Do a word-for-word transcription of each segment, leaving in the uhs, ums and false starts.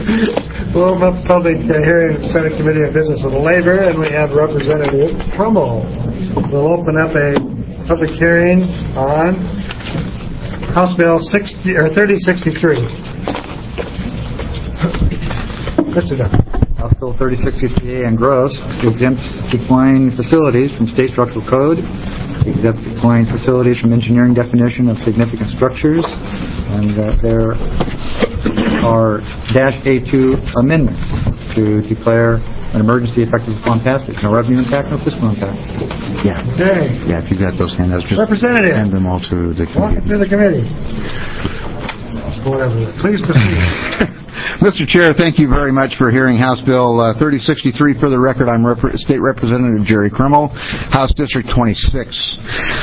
We'll open up the public uh, hearing of the Senate Committee on Business and Labor, and we have Representative Crummell. We'll open up a public hearing on House Bill sixty or thirty sixty-three. Mister Dunn. House Bill thirty sixty-three and gross exempts equine facilities from state structural code, exempts equine facilities from engineering definition of significant structures, and uh, there are dash A two amendments to declare an emergency effective upon passage. No revenue impact, no fiscal impact. Yeah. Okay. Yeah, if you've got those handouts, just Representative. hand them all to the Walk committee. to the committee. Whatever. Please proceed. Mister Chair, thank you very much for hearing House Bill uh, thirty sixty-three. For the record, I'm Rep- State Representative Jerry Crummell, House District twenty-six.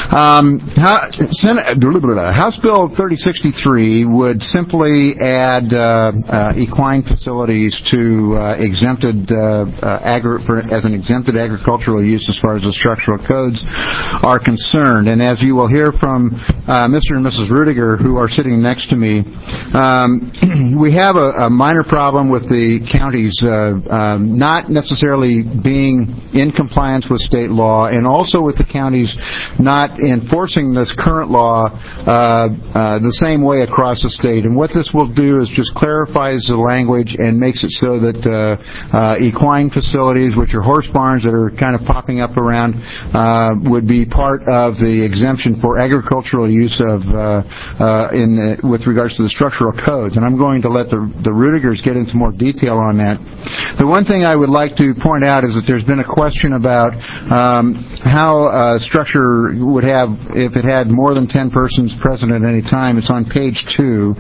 Um, Senate, House Bill thirty sixty-three would simply add uh, uh, equine facilities to uh, exempted uh, uh, agri- for, as an exempted agricultural use as far as the structural codes are concerned. And as you will hear from uh, Mister and Missus Rudiger, who are sitting next to me, um, we have a, a minor problem with the counties uh, um, not necessarily being in compliance with state law, and also with the counties not enforcing this current law uh, uh, the same way across the state. And what this will do is just clarifies the language and makes it so that uh, uh, equine facilities, which are horse barns that are kind of popping up around, uh, would be part of the exemption for agricultural use of uh, uh, in the, with regards to the structural codes. And I'm going to let the, the Rudigers get into more detail on that. The one thing I would like to point out is that there's been a question about um, how a structure would have, if it had more than ten persons present at any time. It's on page two,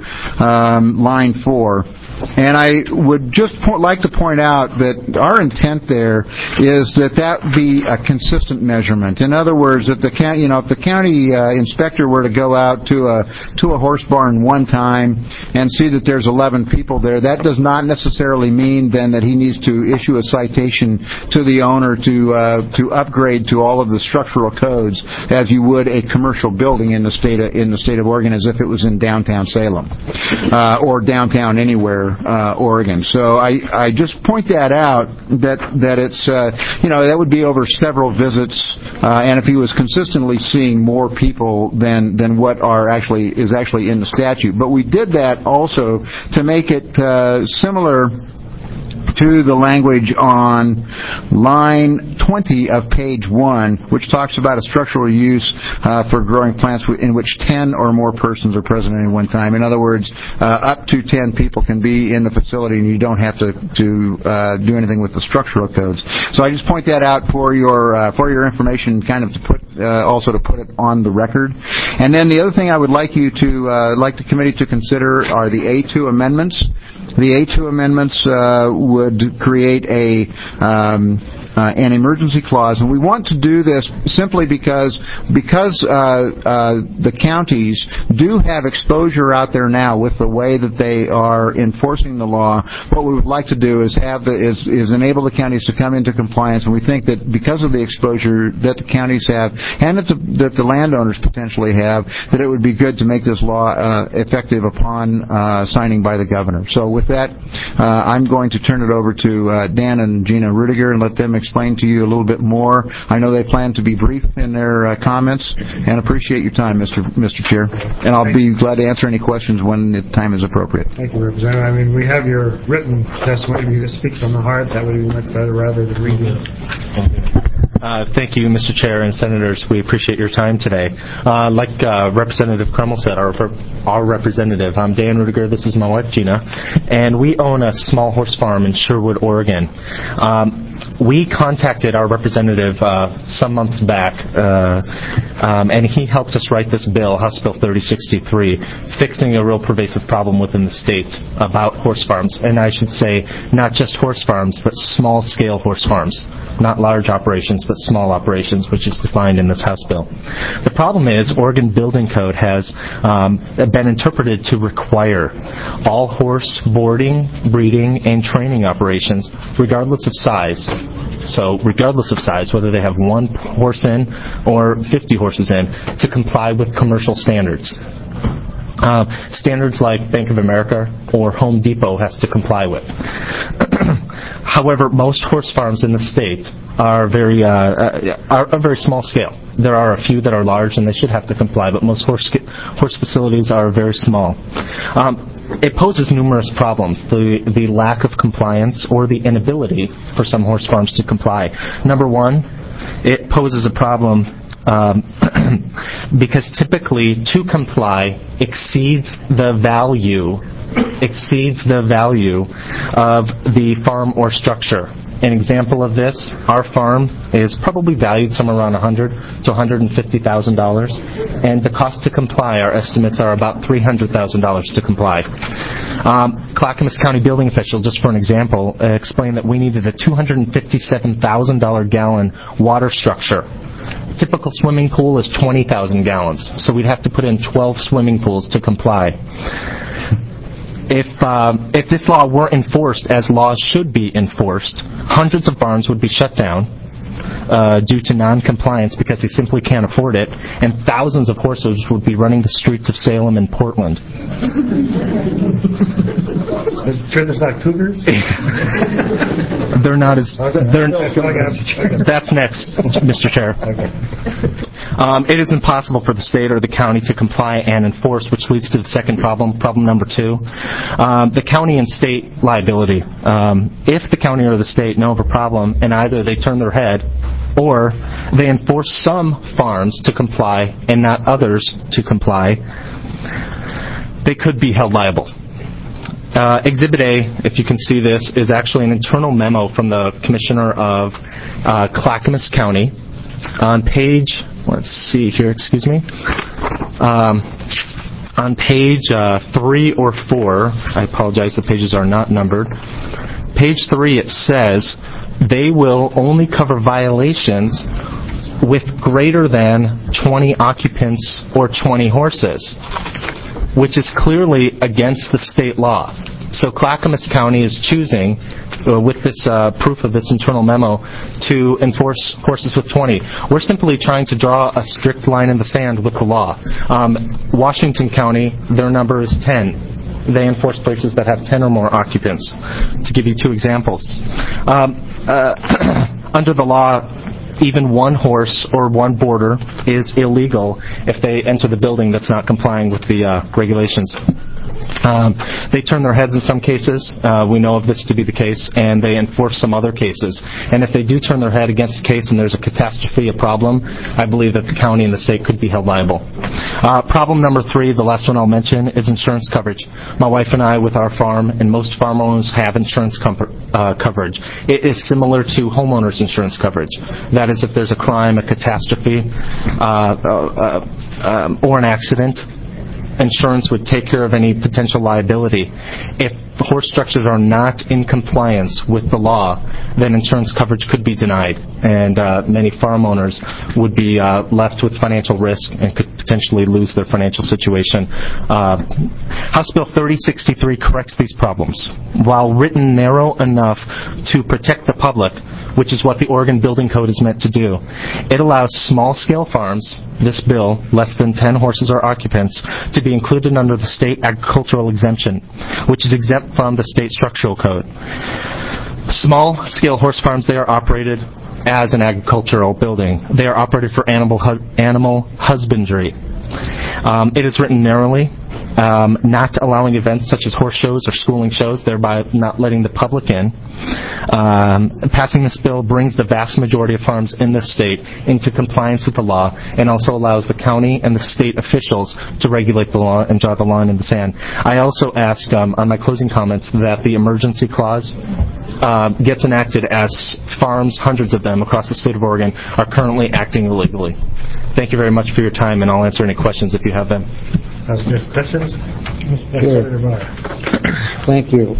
um, line four. And I would just po- like to point out that our intent there is that that be a consistent measurement. In other words, that the county, you know, if the county uh, inspector were to go out to a to a horse barn one time and see that there's eleven people there, that does not necessarily mean then that he needs to issue a citation to the owner to uh, to upgrade to all of the structural codes as you would a commercial building in the state of, in the state of Oregon, as if it was in downtown Salem uh, or downtown anywhere. Uh, Oregon. So I, I just point that out, that that it's, uh, you know, that would be over several visits, uh, and if he was consistently seeing more people than than what are actually is actually in the statute. But we did that also to make it uh, similar to the language on line twenty of page one, which talks about a structural use uh, for growing plants in which ten or more persons are present at any one time. In other words, uh, up to ten people can be in the facility, and you don't have to, to uh, do anything with the structural codes. So I just point that out for your uh, for your information, kind of to put uh, also to put it on the record. And then the other thing I would like you to uh, like the committee to consider are the A two amendments. The A two amendments uh, would create a um, uh, an emergency clause, and we want to do this simply because because uh, uh, the counties do have exposure out there now with the way that they are enforcing the law. What we would like to do is have the, is is enable the counties to come into compliance, and we think that because of the exposure that the counties have and that the, that the landowners potentially have, that it would be good to make this law uh, effective upon uh, signing by the governor. So with that, uh, I'm going to turn it over to uh, Dan and Gina Rudiger and let them explain to you a little bit more. I know they plan to be brief in their uh, comments, and appreciate your time, Mister Mister Chair. And I'll be glad to answer any questions when the time is appropriate. Thank you, Representative. I mean, we have your written testimony. If you just speak from the heart, that would be much better rather than read it. Uh, thank you, Mister Chair and Senators. We appreciate your time today. Uh, like uh, Representative Crummell said, our, our representative, I'm Dan Rudiger. This is my wife, Gina. And we own a small horse farm in Sherwood, Oregon. Um, we contacted our representative uh, some months back, uh, um, and he helped us write this bill, House Bill thirty sixty-three, fixing a real pervasive problem within the state about horse farms. And I should say, not just horse farms, but small-scale horse farms. Not large operations, but small operations, which is defined in this House bill. The problem is Oregon Building Code has um, been interpreted to require all horse boarding, breeding, and training operations, regardless of size. So regardless of size, whether they have one horse in or fifty horses in, to comply with commercial standards. uh, standards like Bank of America or Home Depot has to comply with. However, most horse farms in the state are very uh, are a very small scale. There are a few that are large, and they should have to comply, but most horse horse facilities are very small. Um, it poses numerous problems: the the lack of compliance or the inability for some horse farms to comply. Number one, it poses a problem um, because typically to comply exceeds the value. exceeds the value of the farm or structure. An example of this, our farm is probably valued somewhere around one hundred thousand to one hundred fifty thousand dollars, and the cost to comply, our estimates are about three hundred thousand dollars to comply. Um, Clackamas County building official, just for an example, uh, explained that we needed a two hundred fifty-seven thousand dollars gallon water structure. Typical swimming pool is twenty thousand gallons, so we'd have to put in twelve swimming pools to comply. If um, if this law were enforced as laws should be enforced, hundreds of barns would be shut down uh, due to non-compliance because they simply can't afford it, and thousands of horses would be running the streets of Salem and Portland. Is it true there's not cougars? They're not as... They're, that's next, Mister Chair. Um, it is impossible for the state or the county to comply and enforce, which leads to the second problem, problem number two. Um, the county and state liability. Um, if the county or the state know of a problem and either they turn their head or they enforce some farms to comply and not others to comply, they could be held liable. Uh, Exhibit A, if you can see this, is actually an internal memo from the Commissioner of uh, Clackamas County. On page, let's see here, excuse me. Um, on page uh, three or four, I apologize, the pages are not numbered. Page three, it says, they will only cover violations with greater than twenty occupants or twenty horses, which is clearly against the state law. So Clackamas County is choosing, uh, with this uh, proof of this internal memo, to enforce horses with twenty. We're simply trying to draw a strict line in the sand with the law. Um, Washington County, their number is ten. They enforce places that have ten or more occupants, to give you two examples. Um, uh, under the law, even one horse or one boarder is illegal if they enter the building that's not complying with the uh, regulations. Um, they turn their heads in some cases. Uh, we know of this to be the case, and they enforce some other cases. And if they do turn their head against a case and there's a catastrophe, a problem, I believe that the county and the state could be held liable. Uh, problem number three, the last one I'll mention, is insurance coverage. My wife and I, with our farm, and most farm owners have insurance com- uh, coverage. It is similar to homeowners insurance coverage. That is, if there's a crime, a catastrophe, uh, uh, uh, um, or an accident, insurance would take care of any potential liability. If horse structures are not in compliance with the law, then insurance coverage could be denied, and uh, many farm owners would be uh, left with financial risk and could potentially lose their financial situation. Uh, House Bill thirty sixty-three corrects these problems. While written narrow enough to protect the public, which is what the Oregon Building Code is meant to do, it allows small-scale farms, this bill, less than ten horses or occupants, to be included under the state agricultural exemption, which is exempt from the state structural code. Small-scale horse farms, they are operated as an agricultural building. They are operated for animal hu- animal husbandry. Um, it is written narrowly, um, not allowing events such as horse shows or schooling shows, thereby not letting the public in. Um, passing this bill brings the vast majority of farms in this state into compliance with the law, and also allows the county and the state officials to regulate the law and draw the line in the sand. I also ask um, on my closing comments that the emergency clause uh, gets enacted, as farms, hundreds of them across the state of Oregon, are currently acting illegally. Thank you very much for your time, and I'll answer any questions if you have them. That's good. Questions? Yes, Sure. Senator Meyer. Thank you.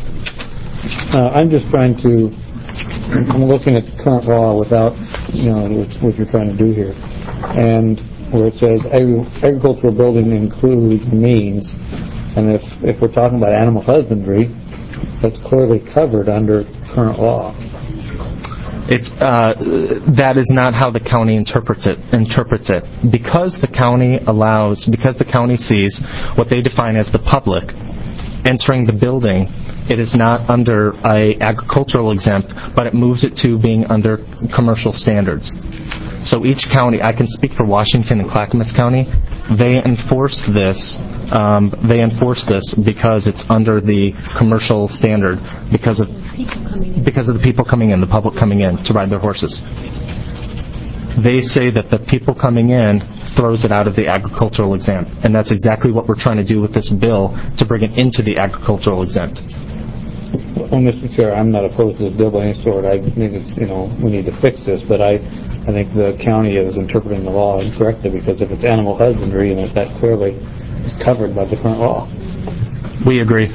Uh, I'm just trying to, I'm looking at the current law without, you know, what you're trying to do here. And where it says agri- agricultural building includes means, and if, if we're talking about animal husbandry, that's clearly covered under current law. It's uh, that is not how the county interprets it. Interprets it because the county allows, because the county sees what they define as the public entering the building. It is not under a agricultural exempt, but it moves it to being under commercial standards. So each county, I can speak for Washington and Clackamas County, they enforce this. Um, they enforce this because it's under the commercial standard because of because of the people coming in, the public coming in to ride their horses. They say that the people coming in throws it out of the agricultural exempt, and that's exactly what we're trying to do with this bill to bring it into the agricultural exempt. Well, Mister Chair, I'm not opposed to this bill by any sort. I think it's, you know, we need to fix this, but I, I think the county is interpreting the law incorrectly because if it's animal husbandry, and that clearly is covered by the current law. We agree.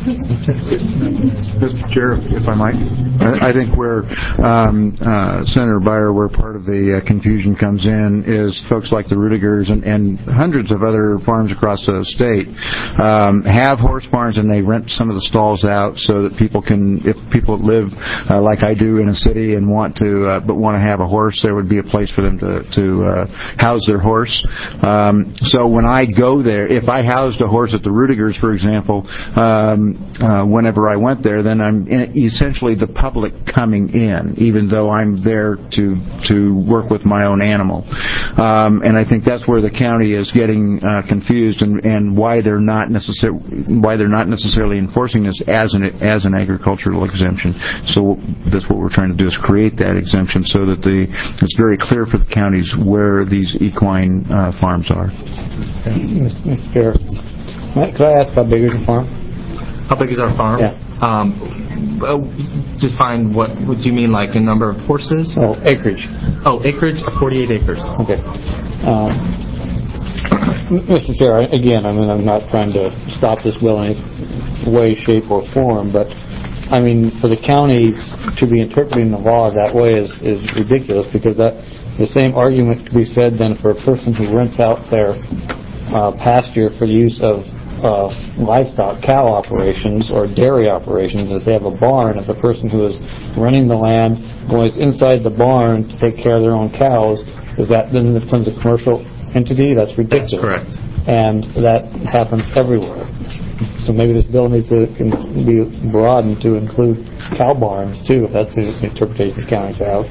Mister Chair, if I might, I, I think where um, uh, Senator Beyer, where part of the uh, confusion comes in is folks like the Rudigers and, and hundreds of other farms across the state um, have horse barns, and they rent some of the stalls out so that people can, if people live uh, like I do in a city and want to, uh, but want to have a horse, there would be a place for them to, to uh, house their horse. Um, so when I go there, if I housed a horse at the Rudigers, for example, um, Uh, whenever I went there, then I'm in, essentially the public coming in, even though I'm there to to work with my own animal. Um, and I think that's where the county is getting uh, confused, and, and why they're not necessarily why they're not necessarily enforcing this as an as an agricultural exemption. So that's what we're trying to do, is create that exemption so that the it's very clear for the counties where these equine uh, farms are. Mister Chair, could I ask how big is your farm? How big is our farm? Yeah. Um, uh, define what, what do you mean, like a number of horses? Oh, acreage. Oh, acreage, forty-eight acres. Okay. Um, Mister Chair, again, I mean, I'm not trying to stop this bill in any way, shape, or form, but I mean, for the counties to be interpreting the law that way is, is ridiculous, because that the same argument could be said then for a person who rents out their uh, pasture for the use of Uh, livestock, cow operations or dairy operations. If they have a barn, if the person who is renting the land goes inside the barn to take care of their own cows, is that then becomes a commercial entity? That's ridiculous. That's correct. And that happens everywhere. So maybe this bill needs to be broadened to include cow barns too, if that's the interpretation the counties have.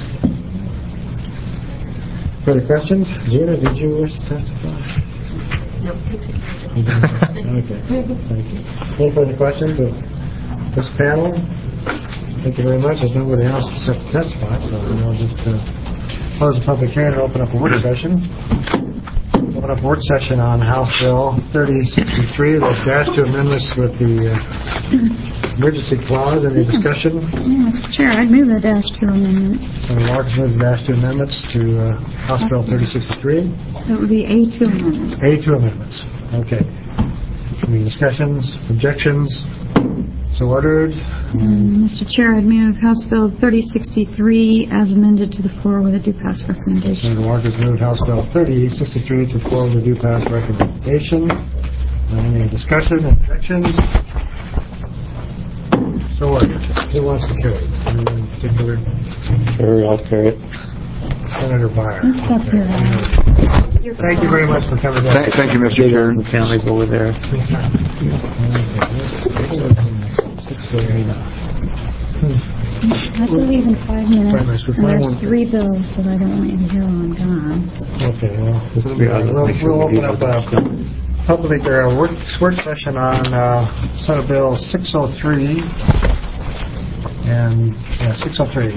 Further questions? Gina, did you wish to testify? No. Okay. Thank you. Any further questions of this panel? Thank you very much. There's nobody else except to testify, so we'll just uh, close the public hearing and open up a work session. Open up a work session on House Bill thirty sixty-three, the dash two amendments with the uh, emergency clause. Any discussion? Yeah, Mister Chair, I'd move the dash two amendments. Senator Marcus moves the dash two amendments to uh, House Bill thirty sixty-three. That would be A two amendments. A two amendments. Okay. Any discussions, objections? So ordered. Um, Mister Chair, I'd move House Bill thirty sixty-three as amended to the floor with a due pass recommendation. Senator Marcus moved House Bill thirty sixty-three to the floor with a due pass recommendation. Any discussion, objections? So ordered. Who wants to carry it? Anyone in particular? Sure, I'll carry it. Senator Beyer. Let's stop here. Thank you very much for coming down. Thank, thank you, Mister Chair. The counties over there. I have to leave in five minutes, Five minutes. and there's three bills that I don't want you to hear while I'm gone. Okay, well, we'll, we'll open up a public or a work, work session on uh, Senate Bill six oh three and yeah, six oh three.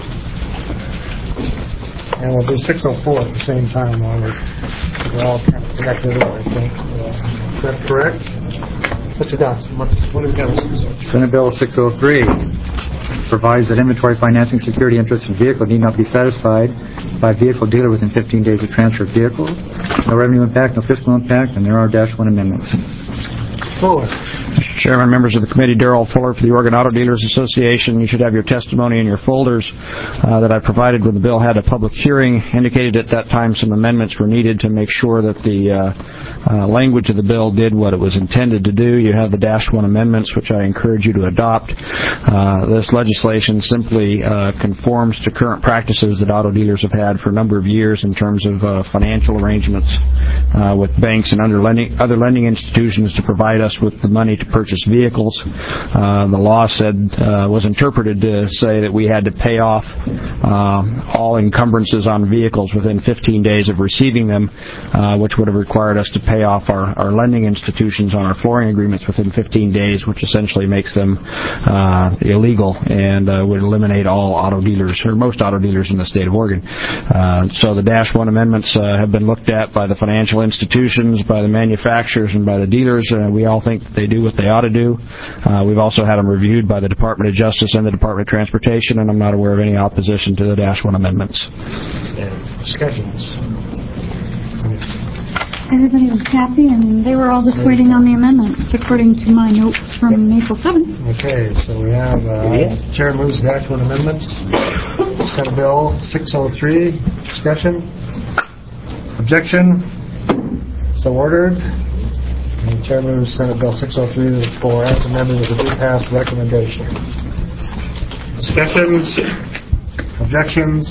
And we'll do six oh four at the same time while we're, we're all kind of connected there, I think. Uh, is that correct? Mister Dodson, what, what do we got? Senate Bill six oh three provides that inventory financing security interests in vehicle need not be satisfied by a vehicle dealer within fifteen days of transfer of vehicle. No revenue impact, no fiscal impact, and there are dash one amendments. Forward. Mister Chairman, members of the committee, Darrell Fuller for the Oregon Auto Dealers Association. You should have your testimony in your folders uh, that I provided when the bill had a public hearing. Indicated at that time some amendments were needed to make sure that the uh, uh, language of the bill did what it was intended to do. You have the Dash one amendments, which I encourage you to adopt. Uh, this legislation simply uh, conforms to current practices that auto dealers have had for a number of years in terms of uh, financial arrangements uh, with banks and other lending, other lending institutions to provide us with the money to purchase vehicles. Uh, the law said uh, was interpreted to say that we had to pay off uh, all encumbrances on vehicles within fifteen days of receiving them, uh, which would have required us to pay off our, our lending institutions on our flooring agreements within fifteen days, which essentially makes them uh, illegal and uh, would eliminate all auto dealers, or most auto dealers in the state of Oregon. Uh, so the Dash one amendments uh, have been looked at by the financial institutions, by the manufacturers, and by the dealers. Uh, we all think that they do what they ought to do. Uh, we've also had them reviewed by the Department of Justice and the Department of Transportation, and I'm not aware of any opposition to the Dash one amendments. And discussions. Everybody was happy, and they were all just waiting on the amendments, according to my notes from April seventh. Okay, so we have uh, Chair moves Dash one amendments. Senate Bill six oh three. Discussion. Objection. So ordered. And the Chair moves Senate Bill six oh three to the floor as amended with a due pass recommendation. Discussions. Objections.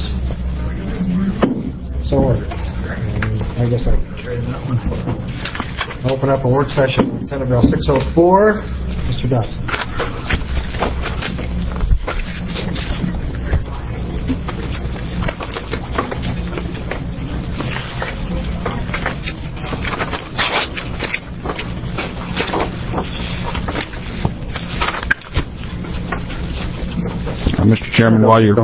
So ordered. And I guess I can carry that one. I'll open up a work session on Senate Bill six oh four. Mister Dodson. Mister Chairman, while you're...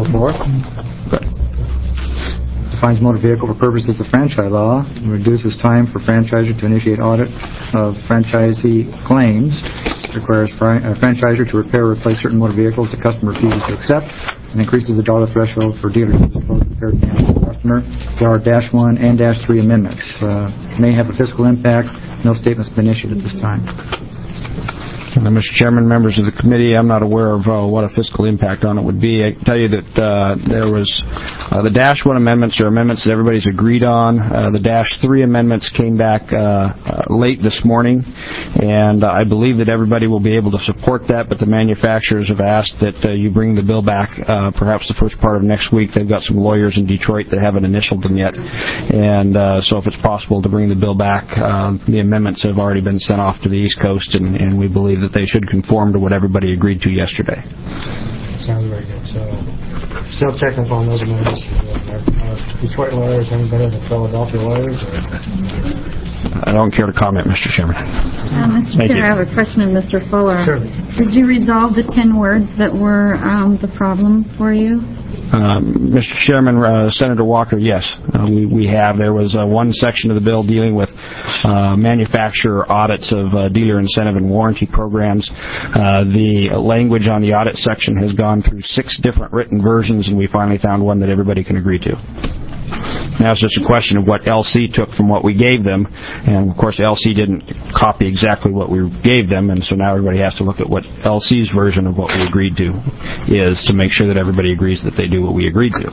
Defines motor vehicle for purposes of franchise law, and reduces time for franchisor to initiate audit of franchisee claims, requires fran- a franchisor to repair or replace certain motor vehicles the customer refuses to accept, and increases the dollar threshold for dealers to disclose repaired damage to the customer. There are Dash one and Dash three amendments. Uh, may have a fiscal impact. No statement's been issued at this time. Uh, Mister Chairman, members of the committee, I'm not aware of uh, what a fiscal impact on it would be. I can tell you that uh, there was uh, the Dash one amendments are amendments that everybody's agreed on. Uh, the Dash three amendments came back uh, uh, late this morning, and uh, I believe that everybody will be able to support that, but the manufacturers have asked that uh, you bring the bill back uh, perhaps the first part of next week. They've got some lawyers in Detroit that haven't initialed them yet, and uh, so if it's possible to bring the bill back, uh, the amendments have already been sent off to the East Coast, and, and we believe that they should conform to what everybody agreed to yesterday. Sounds very good. So, still checking up on those amendments. Are Detroit lawyers any better than Philadelphia lawyers? Or? I don't care to comment, Mister Chairman. Uh, Mister Thank Chair, you. I have a question of Mister Fuller. Sure. Did you resolve the ten words that were um, the problem for you? Um, Mister Chairman, uh, Senator Walker, yes, uh, we, we have. There was uh, one section of the bill dealing with uh, manufacturer audits of uh, dealer incentive and warranty programs. Uh, the language on the audit section has gone through six different written versions, and we finally found one that everybody can agree to. Now it's just a question of what L C took from what we gave them, and of course L C didn't copy exactly what we gave them, and so now everybody has to look at what L C's version of what we agreed to is to make sure that everybody agrees that they do what we agreed to.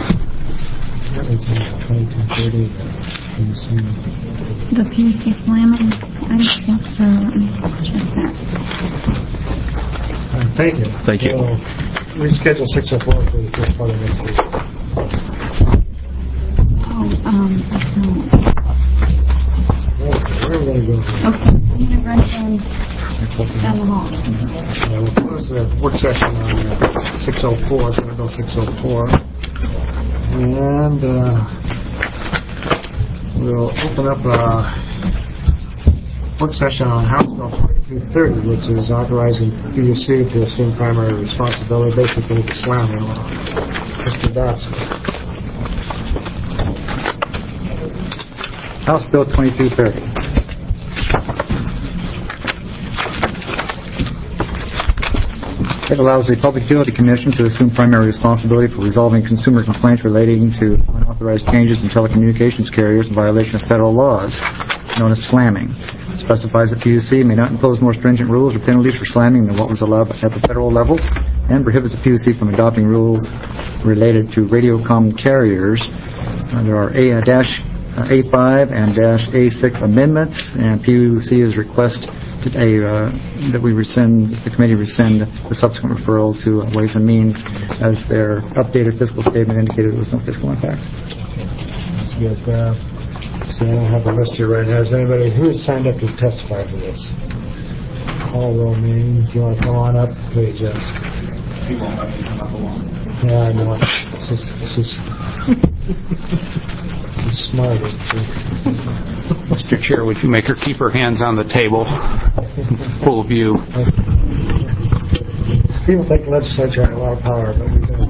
The P U C slamming? I don't think so. Let me check that. Uh, thank you. Thank you. So, reschedule six oh four for the first part of next week. Oh, um, I don't. Okay, where are we going to go? Okay, I'm going to run down, down the hall. Uh, we'll close the work session on uh, six oh four, Senate Bill six oh four. And uh, we'll open up a work session on House Bill twenty-two thirty, which is authorizing P U C to assume primary responsibility, basically the slamming law. Mister Dodson. House Bill twenty-two thirty. It allows the Public Utility Commission to assume primary responsibility for resolving consumer complaints relating to unauthorized changes in telecommunications carriers in violation of federal laws, known as slamming. It's specifies that P U C may not impose more stringent rules or penalties for slamming than what was allowed at the federal level, and prohibits the P U C from adopting rules related to radio comm carriers. Uh, there are A dash A five and dash A six amendments, and P U C is requested a, uh, that we rescind, the committee rescind the subsequent referral to uh, Ways and Means, as their updated fiscal statement indicated there was no fiscal impact. That's good. Uh, so I don't have the list here right now. Is anybody who has signed up to testify for this? Paul Romaine, do you want to come on up, please? Yes. He won't let me come up alone. Yeah, I know. She's, she's, she's smart. Mister Chair, would you make her keep her hands on the table? Full view. People think legislature has a lot of power, but we don't.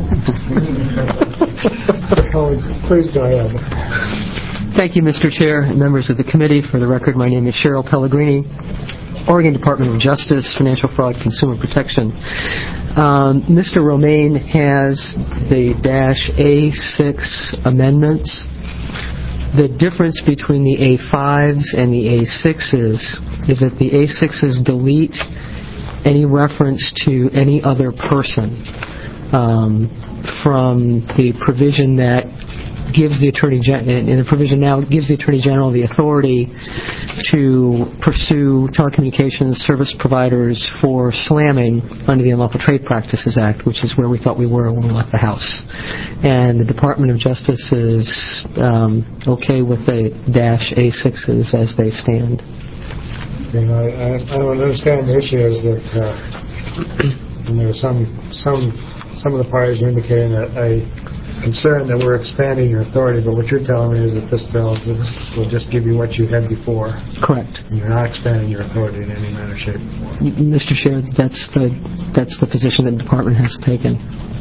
Please go ahead. Thank you, Mister Chair and members of the committee. For the record, my name is Cheryl Pellegrini, Oregon Department of Justice, Financial Fraud, Consumer Protection. Um, Mister Romaine has the dash A six amendments. The difference between the A fives and the A sixes is that the A sixes delete any reference to any other person um, from the provision that gives the Attorney General, and the provision now gives the Attorney General the authority to pursue telecommunications service providers for slamming under the Unlawful Trade Practices Act, which is where we thought we were when we left the House. And the Department of Justice is um, okay with the dash A sixes as they stand. You know, I, I don't understand the issue is that uh, and there are some some some of the parties are indicating that a concern that we're expanding your authority, but what you're telling me is that this bill will just give you what you had before. Correct. And you're not expanding your authority in any manner, shape, or form. Mister Chair, that's the that's the position that the department has taken.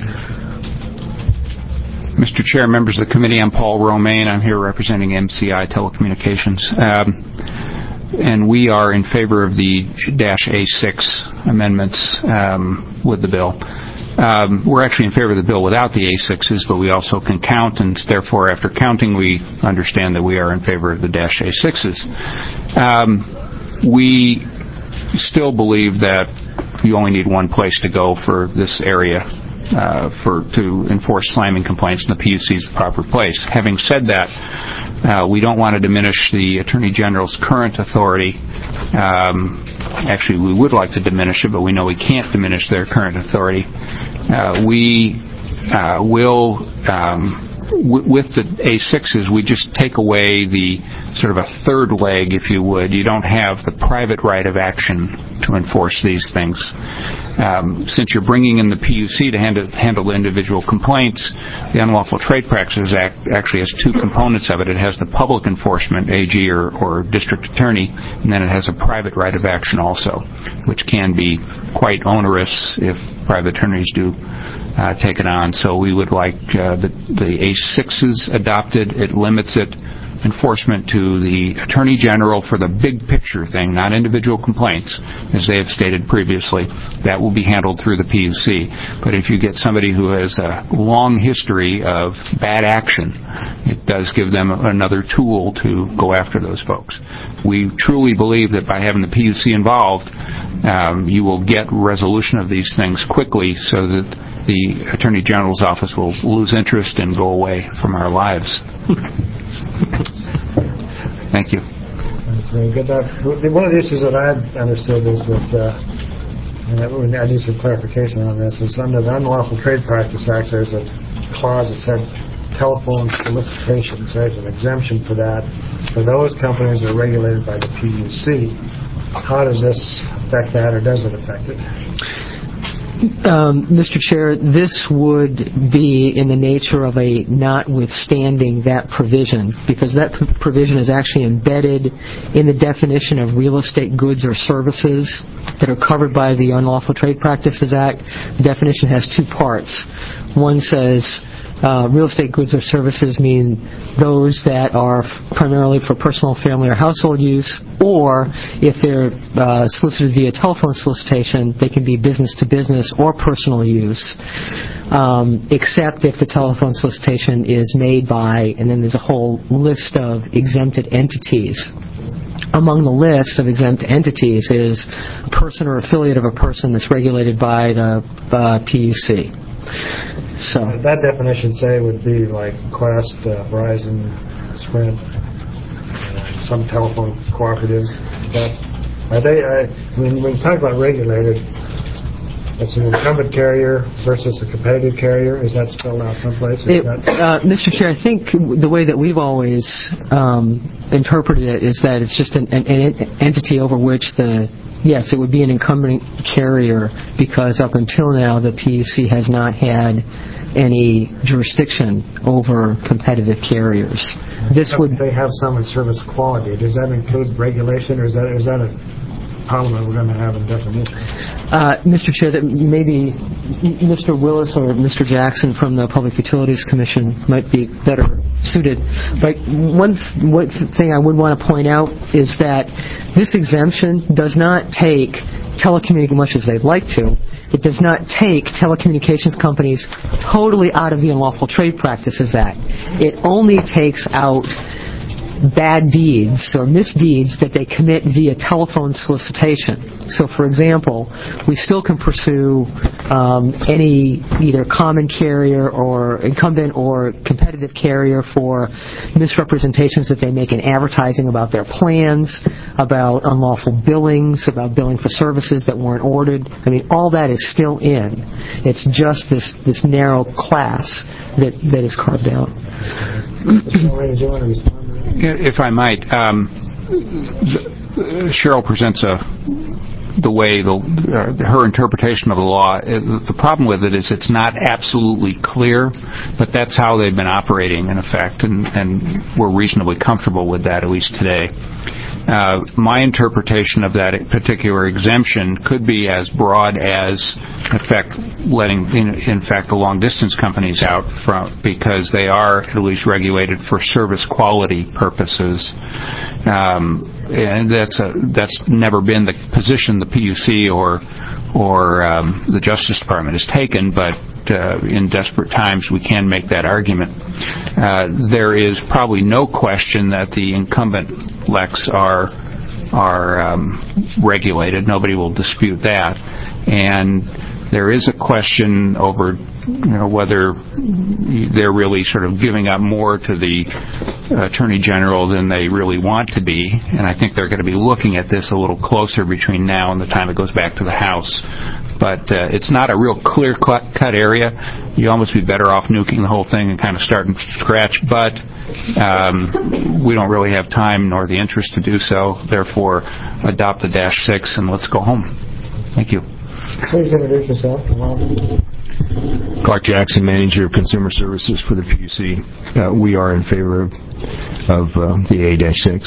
Mister Chair, members of the committee, I'm Paul Romaine. I'm here representing M C I Telecommunications. Um, and we are in favor of the dash A six amendments um, with the bill. Um, we're actually in favor of the bill without the A sixes, but we also can count, and therefore, after counting, we understand that we are in favor of the dash A sixes. Um, we still believe that you only need one place to go for this area uh, for to enforce slamming complaints, and the P U C is the proper place. Having said that, uh, we don't want to diminish the Attorney General's current authority. Um, actually, we would like to diminish it, but we know we can't diminish their current authority. Uh, we uh, will, um, w- with the A sixes, we just take away the sort of a third leg, if you would. You don't have the private right of action to enforce these things. Um, since you're bringing in the P U C to handle, handle individual complaints, the Unlawful Trade Practices Act actually has two components of it. It has the public enforcement, A G or, or district attorney, and then it has a private right of action also, which can be quite onerous if private attorneys do uh, take it on. So we would like uh, the, the A sixes adopted. It limits it. Enforcement to the Attorney General for the big picture thing, not individual complaints, as they have stated previously. That will be handled through the P U C. But if you get somebody who has a long history of bad action, it does give them another tool to go after those folks. We truly believe that by having the P U C involved, um, you will get resolution of these things quickly so that the Attorney General's office will lose interest and go away from our lives. Thank you. That's very good. Now, one of the issues that I understood is that, uh, and I need some clarification on this, is under the Unlawful Trade Practice Act, there's a clause that said telephone solicitations. There's an exemption for that for those companies that are regulated by the P U C. How does this affect that, or does it affect it? Um, Mister Chair, this would be in the nature of a notwithstanding that provision, because that p- provision is actually embedded in the definition of real estate goods or services that are covered by the Unlawful Trade Practices Act. The definition has two parts. One says uh, real estate goods or services mean those that are f- primarily for personal, family, or household use, or if they're uh, solicited via telephone solicitation, they can be business to business or personal use, um, except if the telephone solicitation is made by, and then there's a whole list of exempted entities. among the list of exempt entities is a person or affiliate of a person that's regulated by the uh, P U C. So Uh, That definition, say, would be like Quest, uh, Verizon, Sprint, uh, some telephone cooperative. That are they? I I mean, when you talk about regulated, it's an incumbent carrier versus a competitive carrier. Is that spelled out someplace? Is It, that- uh, Mister Chair, I think the way that we've always um, interpreted it is that it's just an, an, an entity over which the, yes, it would be an incumbent carrier because up until now the P U C has not had any jurisdiction over competitive carriers. This would they have some with service quality. Does that include regulation, or is that is that a problem that we're going to have in definition? Uh, Mister Chair, that maybe Mister Willis or Mister Jackson from the Public Utilities Commission might be better suited. But one, th- one thing I would want to point out is that this exemption does not take telecommunications, much as they'd like to, it does not take telecommunications companies totally out of the Unlawful Trade Practices Act. It only takes out bad deeds or misdeeds that they commit via telephone solicitation. So, for example, we still can pursue um, any either common carrier or incumbent or competitive carrier for misrepresentations that they make in advertising about their plans, about unlawful billings, about billing for services that weren't ordered. I mean, all that is still in. It's just this, this narrow class that, that is carved out. Mister Ray, do you want to respond? If I might, um, Cheryl presents a the way the, uh, her interpretation of the law. The problem with it is it's not absolutely clear, but that's how they've been operating in effect, and, and we're reasonably comfortable with that, at least today. Uh, my interpretation of that particular exemption could be as broad as, in effect, letting, in, in fact, the long-distance companies out from, because they are at least regulated for service quality purposes. Um, and that's a, that's never been the position the P U C or or um, the Justice Department has taken, but uh, in desperate times we can make that argument. Uh, there is probably no question that the incumbent L E Cs are are um, regulated. Nobody will dispute that. And there is a question over, you know, whether they're really sort of giving up more to the Attorney General than they really want to be. And I think they're going to be looking at this a little closer between now and the time it goes back to the House. But uh, it's not a real clear-cut area. You'd almost be better off nuking the whole thing and kind of starting from scratch. But um, we don't really have time nor the interest to do so. Therefore, adopt the dash six and let's go home. Thank you. Please introduce yourself. Clark Jackson, Manager of Consumer Services for the P U C. Uh, we are in favor of, of uh, the A six.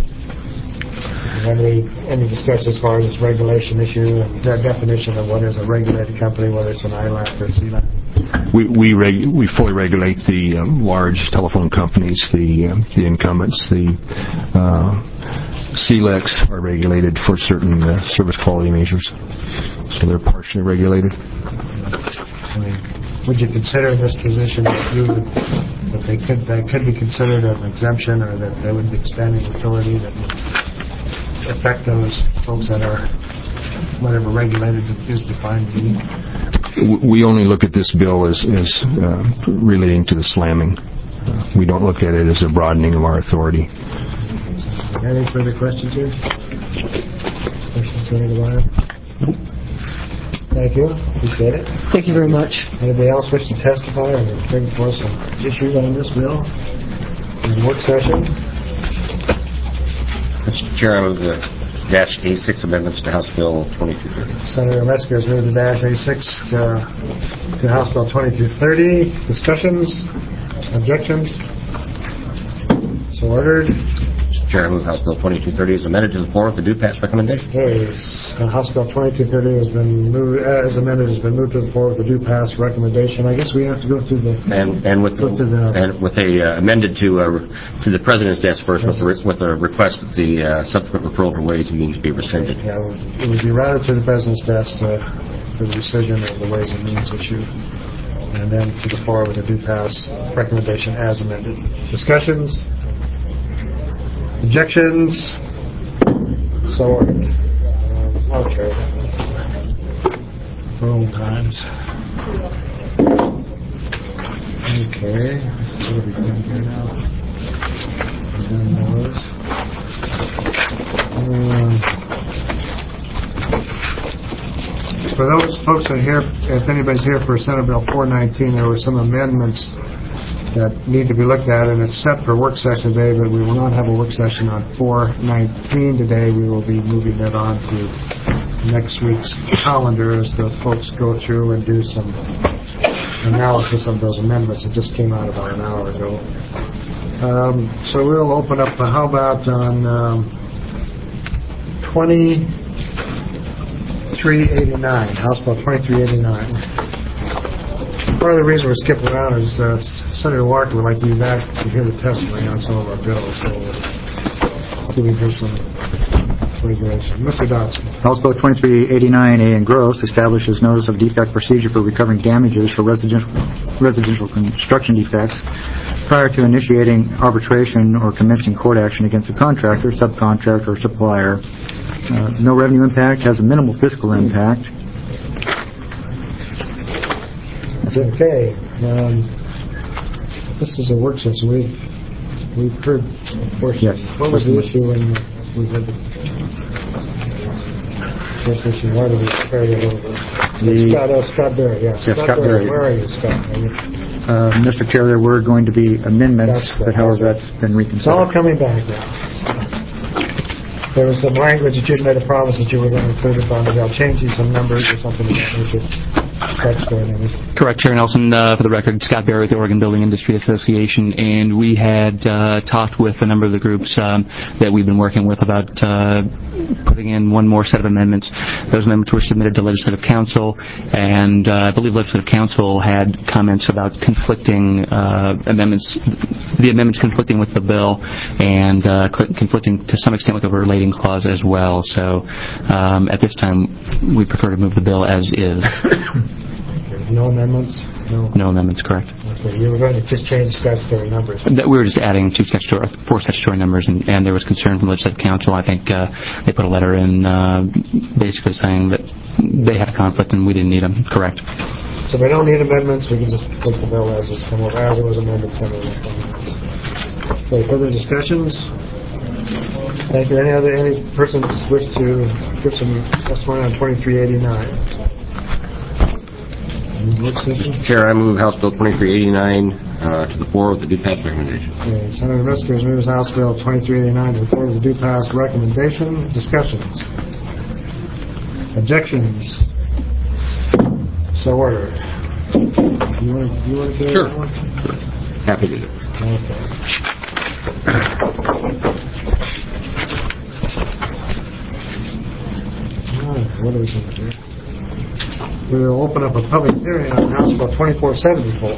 Any, any discussion as far as this regulation issue and the definition of what is a regulated company, whether it's an I L A C or a C L A C? We we, reg- we fully regulate the um, large telephone companies, the uh, the incumbents. The uh, C L E Cs are regulated for certain uh, service quality measures, so they're partially regulated. I mean, would you consider this position that you would, that they could that could be considered an exemption, or that they would be expanding authority that would affect those folks that are whatever regulated is defined to be? We only look at this bill as, as uh, relating to the slamming. Uh, we don't look at it as a broadening of our authority. Any further questions here? Questions for the wire? Thank you. Appreciate it. Thank you very much. Anybody else wish to testify or bring forth some issues on this bill in the work session? Mister Chair, I move the dash A six amendments to House Bill twenty-two thirty. Senator Metzger has moved the dash A six to, to House Bill twenty-two thirty. Discussions? Objections? So ordered. Mister Chair, I move House Bill twenty-two thirty is amended to the floor with the due pass recommendation. Okay. Uh, House Bill twenty-two thirty has been moved, uh, as amended, has been moved to the floor with the due pass recommendation. I guess we have to go through the... And, and with go through the, and with a uh, amended to uh, to the President's desk first, with, the, with a request that the uh, subsequent referral to Ways and Means be rescinded. Yeah, it would be routed to the President's desk uh, for the rescission of the Ways and Means issue, and then to the floor with a due pass recommendation as amended. Discussions? Objections? So ordered. Um, Okay. Roll times. Okay. What have we done here now? We've done those. Um, For those folks that are here, if anybody's here for Senate Bill four nineteen, there were some amendments that need to be looked at, and it's set for work session today, but we will not have a work session on four nineteen today. We will be moving that on to next week's calendar as the folks go through and do some analysis of those amendments. It just came out about an hour ago. Um, so we'll open up, uh, how about on um, twenty-three eighty-nine, House Bill twenty-three eighty-nine. Part of the reason we're skipping around is uh, Senator Walker would like to be back to hear the testimony on some of our bills, so we're giving her some regulation. Mister Dodson. House Bill twenty-three eighty-nine A in gross establishes notice of defect procedure for recovering damages for residential residential construction defects prior to initiating arbitration or commencing court action against a contractor, subcontractor, or supplier. Uh, no revenue impact, has a minimal fiscal impact. Okay. Um, this is a work session. We've, we've heard portions. Yes. What was the issue when we had the this issue? Why did we carry it over? The- Scott, uh, Scott Berry, yes. Yes, Scott Berry. Where are you, Scott? Are you- Uh, Mister Chair, there were going to be amendments, That's but correct. however, that's been It's all reconsidered. coming back now. There was some language that you'd made a promise that you were going to include upon it. I'll change you some numbers or something like that. We could start scoring numbers. Correct, Chair Nelson. Uh, for the record, Scott Berry with the Oregon Building Industry Association, and we had uh, talked with a number of the groups um, that we've been working with about uh, putting in one more set of amendments. Those amendments were submitted to Legislative Council, and uh, I believe Legislative Council had comments about conflicting uh, amendments, the amendments conflicting with the bill, and uh, cl- conflicting to some extent with the relating clause as well. So um, at this time, we prefer to move the bill as is. No amendments? No. No amendments, correct. Okay. You were going to just change statutory numbers. That we were just adding two statutory, four statutory numbers, and, and there was concern from Legislative Council. I think uh, they put a letter in uh, basically saying that they had a conflict and we didn't need them. Correct. So we don't need amendments. We can just take the bill as it's come over, as it was amended. Come over. Okay. Further discussions? Thank you. Any other any persons wish to give some testimony on twenty-three eighty-nine? Mister Chair, I move House Bill twenty-three eighty-nine uh, to the floor with the due pass recommendation. Okay. Senator Miskers moves House Bill twenty-three eighty-nine to the floor with the due pass recommendation. Discussions? Objections? So ordered. You want to, you want to do Sure. that one? Happy to do it. Okay. All right, what are we going to do? We will open up a public hearing on House Bill twenty-four seventy-four.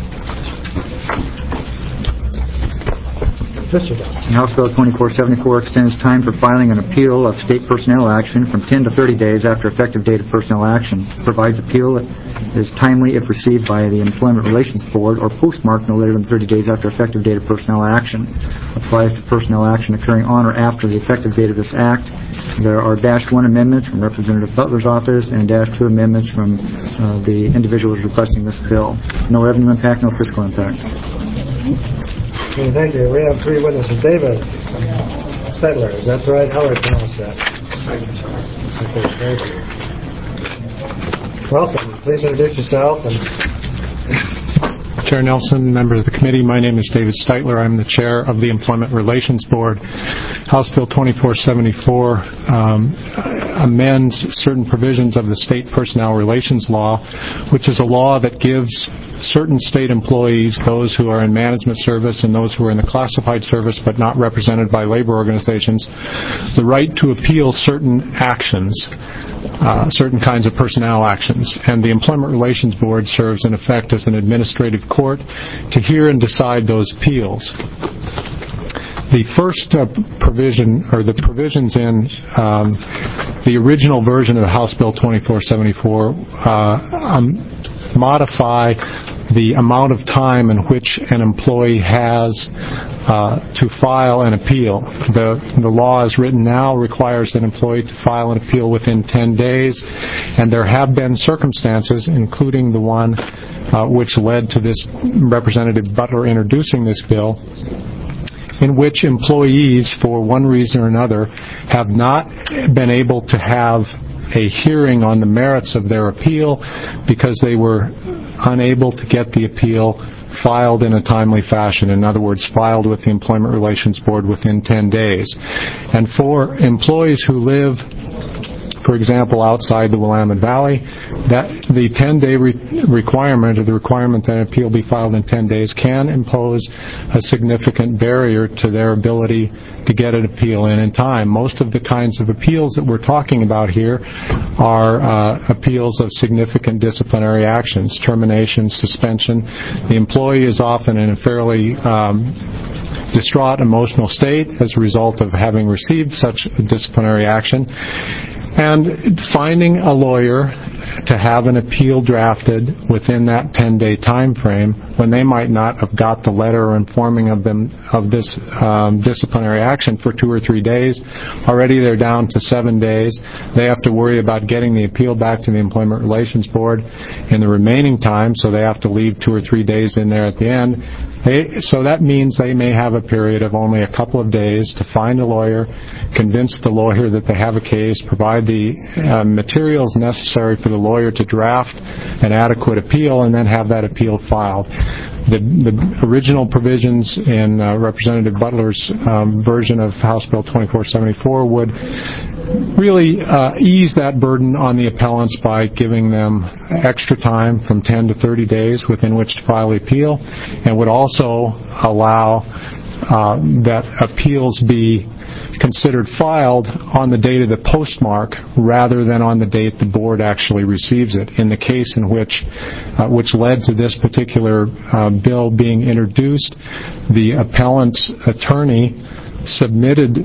Mister Dodson. House Bill twenty-four seventy-four extends time for filing an appeal of state personnel action from ten to thirty days after effective date of personnel action. Provides appeal is timely if received by the Employment Relations Board or postmarked no later than thirty days after effective date of personnel action. Applies to personnel action occurring on or after the effective date of this act. There are dash one amendments from Representative Butler's office and dash two amendments from uh, the individuals requesting this bill. No revenue impact, no fiscal impact. Okay, thank you. We have three witnesses. David Stedler, is that right? How do I pronounce that? Okay, thank you. Welcome. Please introduce yourself. And Chair Nelson, members of the committee, my name is David Steitler. I'm the chair of the Employment Relations Board. House Bill twenty-four seventy-four um, amends certain provisions of the State Personnel Relations Law, which is a law that gives certain state employees, those who are in management service and those who are in the classified service but not represented by labor organizations, the right to appeal certain actions, uh, certain kinds of personnel actions. And the Employment Relations Board serves in effect as an administrative court to hear and decide those appeals. The first uh, provision, or the provisions in um, the original version of House Bill twenty-four seventy-four uh, um, modify the amount of time in which an employee has uh, to file an appeal. The, the law as written now requires an employee to file an appeal within ten days, and there have been circumstances, including the one uh, which led to this Representative Butler introducing this bill, in which employees, for one reason or another, have not been able to have a hearing on the merits of their appeal because they were unable to get the appeal filed in a timely fashion. In other words, filed with the Employment Relations Board within ten days. And for employees who live, for example, outside the Willamette Valley, that the ten-day re- requirement, or the requirement that an appeal be filed in ten days, can impose a significant barrier to their ability to get an appeal in in time. Most of the kinds of appeals that we're talking about here are uh, appeals of significant disciplinary actions, termination, suspension. The employee is often in a fairly um, distraught emotional state as a result of having received such a disciplinary action. And finding a lawyer to have an appeal drafted within that ten-day time frame, when they might not have got the letter informing of them of this um, disciplinary action for two or three days, already they're down to seven days. They have to worry about getting the appeal back to the Employment Relations Board in the remaining time, so they have to leave two or three days in there at the end. They, so that means they may have a period of only a couple of days to find a lawyer, convince the lawyer that they have a case, provide the uh, materials necessary for the lawyer to draft an adequate appeal, and then have that appeal filed. The, the original provisions in uh, Representative Butler's um, version of House Bill twenty-four seventy-four would really uh, ease that burden on the appellants by giving them extra time from ten to thirty days within which to file the appeal, and would also allow uh, that appeals be considered filed on the date of the postmark rather than on the date the board actually receives it. In the case in which uh, which led to this particular uh, bill being introduced, the appellant's attorney submitted,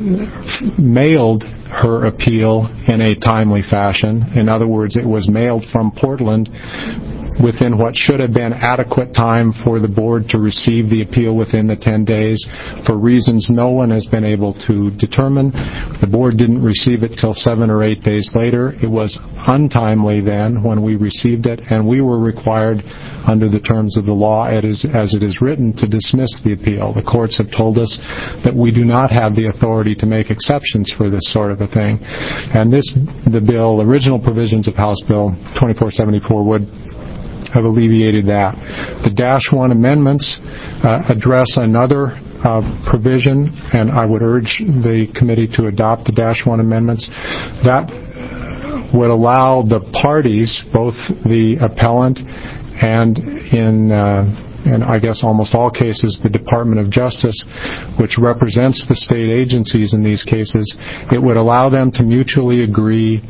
mailed her appeal in a timely fashion. In other words, it was mailed from Portland within what should have been adequate time for the board to receive the appeal within the ten days. For reasons no one has been able to determine, the board didn't receive it till seven or eight days later. It was untimely then when we received it, and we were required under the terms of the law as it is written to dismiss the appeal. The courts have told us that we do not have the authority to make exceptions for this sort of a thing. And this, the bill, original provisions of House Bill twenty-four seventy-four would have alleviated that. The Dash one amendments uh, address another uh, provision, and I would urge the committee to adopt the Dash one amendments. That would allow the parties, both the appellant and in uh, and I guess almost all cases, the Department of Justice, which represents the state agencies in these cases, it would allow them to mutually agree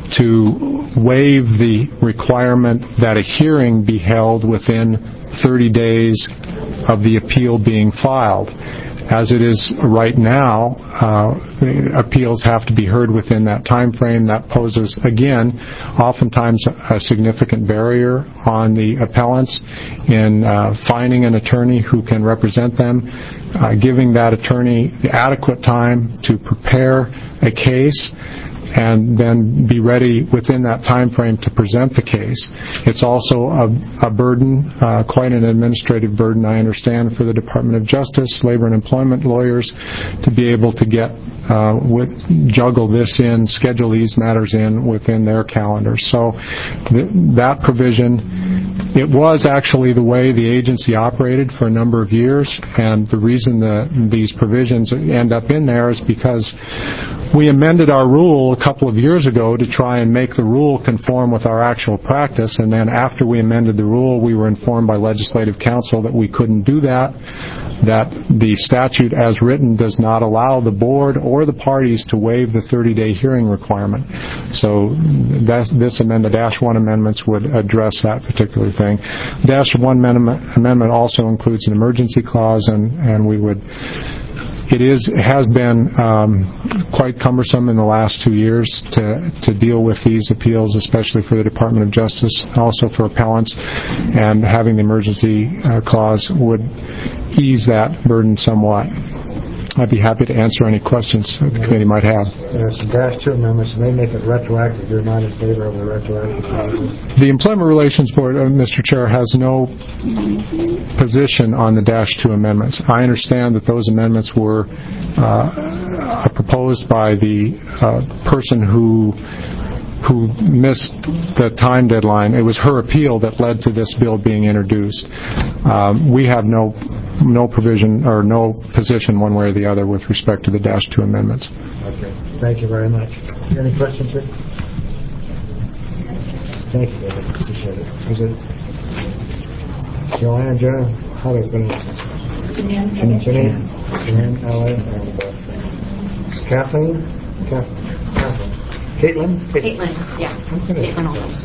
to waive the requirement that a hearing be held within thirty days of the appeal being filed. As it is right now, uh, appeals have to be heard within that time frame. That poses, again, oftentimes a significant barrier on the appellants in uh, finding an attorney who can represent them, uh, giving that attorney the adequate time to prepare a case, and then be ready within that time frame to present the case. It's also a, a burden, uh, quite an administrative burden, I understand, for the Department of Justice, labor and employment lawyers to be able to get uh, with, juggle this in, schedule these matters in within their calendars. So th- that provision, it was actually the way the agency operated for a number of years, and the reason the, these provisions end up in there is because we amended our rule a couple of years ago to try and make the rule conform with our actual practice, and then after we amended the rule, we were informed by Legislative Counsel that we couldn't do that, that the statute as written does not allow the board or the parties to waive the thirty-day hearing requirement. So that's, this amendment, the Dash one amendments would address that particular thing. The Dash one amendment also includes an emergency clause, and, and we would it is it has been um, quite cumbersome in the last two years to to deal with these appeals, especially for the Department of Justice, also for appellants, and having the emergency uh, clause would ease that burden somewhat. I'd be happy to answer any questions that the committee might have. There's some dash two amendments, and they make it retroactive. You're not in favor of the retroactive clauses? The Employment Relations Board, uh, Mister Chair, has no position on the dash two amendments. I understand that those amendments were uh, proposed by the uh, person who who missed the time deadline. It was her appeal that led to this bill being introduced. Um, we have no no provision or no position one way or the other with respect to the dash two amendments. Okay. Thank you very much. Any questions, sir? Thank you, David. Appreciate it. Is it Joanne, Joe? How do I pronounce this? Janine. Janine. Janine, L A. And uh, it's Kathleen? Kathleen. Kathleen. Caitlin? Caitlin, yeah. Caitlin Oldham.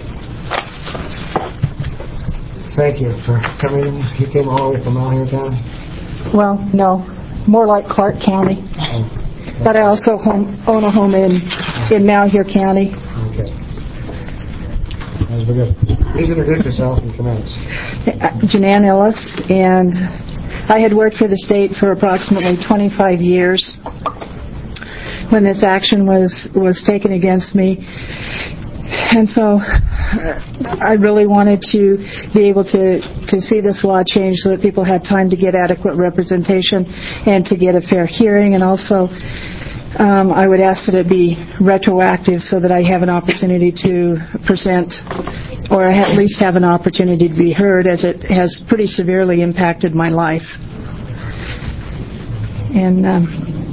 Thank you for coming. You came all the way from out here, Town? Well, no. More like Clark County. Oh. But I also home, own a home in, in Malheur County. Okay. That's very good. Please introduce yourself and commence. Jananne Ellis, and I had worked for the state for approximately twenty-five years when this action was, was taken against me. And so I really wanted to be able to, to see this law change so that people had time to get adequate representation and to get a fair hearing. And also um, I would ask that it be retroactive so that I have an opportunity to present, or at least have an opportunity to be heard, as it has pretty severely impacted my life. And um,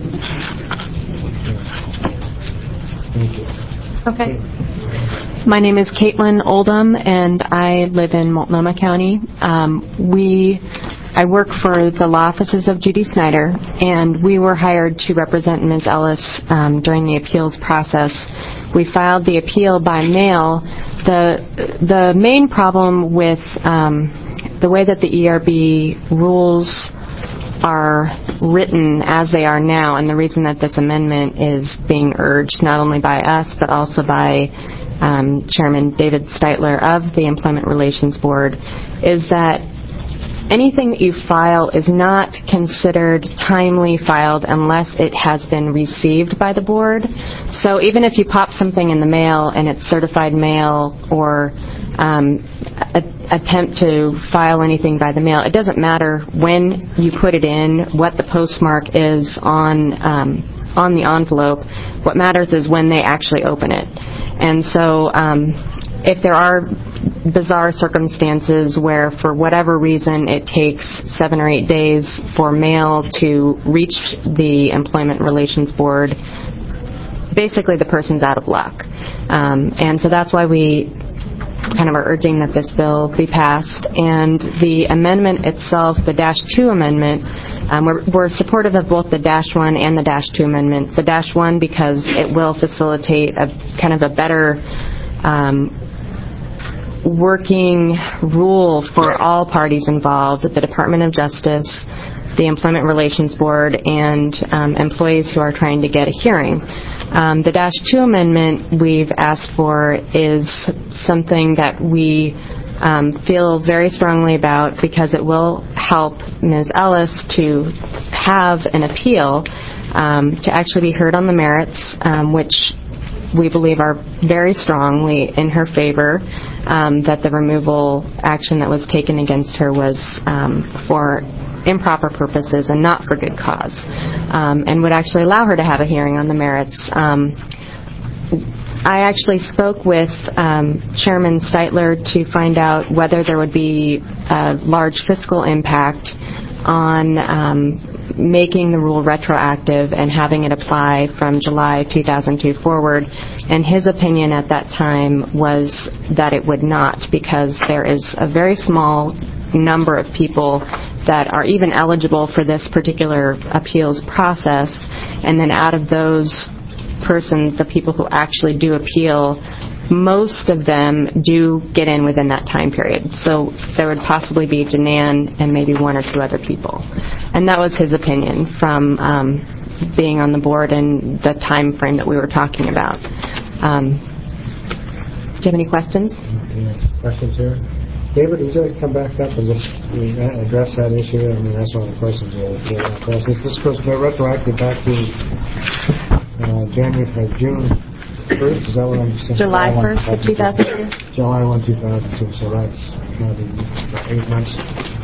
thank you. Okay. My name is Caitlin Oldham, and I live in Multnomah County. Um, we, I work for the law offices of Judy Snyder, and we were hired to represent Miz Ellis um, during the appeals process. We filed the appeal by mail. The the main problem with um, the way that the E R B rules are written as they are now, and the reason that this amendment is being urged not only by us but also by um, Chairman David Steitler of the Employment Relations Board, is that anything that you file is not considered timely filed unless it has been received by the board. So even if you pop something in the mail and it's certified mail, or um, a, attempt to file anything by the mail, it doesn't matter when you put it in, what the postmark is on um, on the envelope. What matters is when they actually open it. And so um, if there are bizarre circumstances where, for whatever reason, it takes seven or eight days for mail to reach the Employment Relations Board, basically the person's out of luck. Um, and so that's why we kind of are urging that this bill be passed. And the amendment itself, the dash two amendment, um, we're, we're supportive of both the dash one and the dash two amendments. The dash one because it will facilitate a kind of a better um, working rule for all parties involved, the Department of Justice, the Employment Relations Board, and um, employees who are trying to get a hearing. Um, the dash two amendment we've asked for is something that we um, feel very strongly about because it will help Miz Ellis to have an appeal, um, to actually be heard on the merits, um, which we believe are very strongly in her favor, um, that the removal action that was taken against her was um, for improper purposes and not for good cause, um, and would actually allow her to have a hearing on the merits. Um, I actually spoke with um, Chairman Steitler to find out whether there would be a large fiscal impact on um, making the rule retroactive and having it apply from July two thousand two forward, and his opinion at that time was that it would not, because there is a very small number of people that are even eligible for this particular appeals process, and then out of those persons, the people who actually do appeal, most of them do get in within that time period. So there would possibly be Janan and maybe one or two other people. And that was his opinion from um, being on the board and the time frame that we were talking about. Um, do you have any questions? Yes. Questions here? David, would you like to come back up and just address that issue? I mean, that's one of the questions we'll address. This goes retroactive back to uh, January, uh, June first, is that what I'm saying? July first of two thousand two? July first, two thousand two, so that's maybe eight months.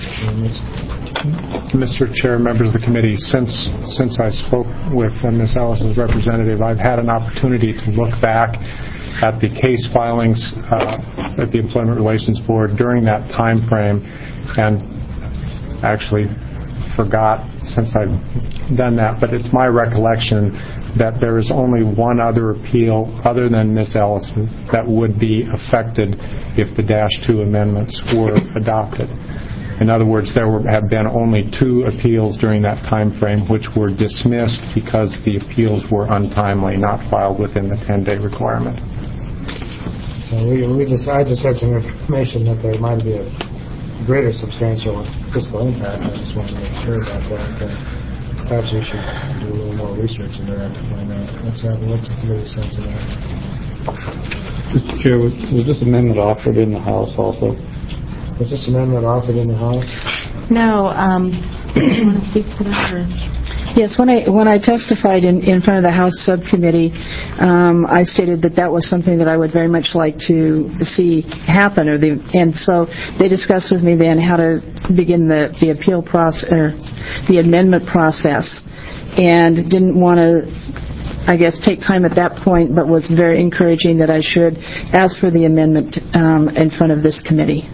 Mister Chair, members of the committee, since since I spoke with uh, Miz Ellis's representative, I've had an opportunity to look back at the case filings uh, at the Employment Relations Board during that time frame, and actually forgot since I've done that, but it's my recollection that there is only one other appeal other than Miz Ellis's that would be affected if the Dash two amendments were adopted. In other words, there were, have been only two appeals during that time frame which were dismissed because the appeals were untimely, not filed within the ten-day requirement. So we, we just, I just had some information that there might be a greater substantial fiscal impact. I just wanted to make sure about that. Uh, perhaps we should do a little more research into that to find out what's happening, what's the committee's sense of that. Mister Chair, was, was this amendment offered in the House also? Was this amendment offered in the House? No. Um, do you want to speak to that? Or? Yes, when I when I testified in, in front of the House subcommittee, um, I stated that that was something that I would very much like to see happen, or the and so they discussed with me then how to begin the, the appeal process, or the amendment process, and didn't want to, I guess, take time at that point, but was very encouraging that I should ask for the amendment um, in front of this committee.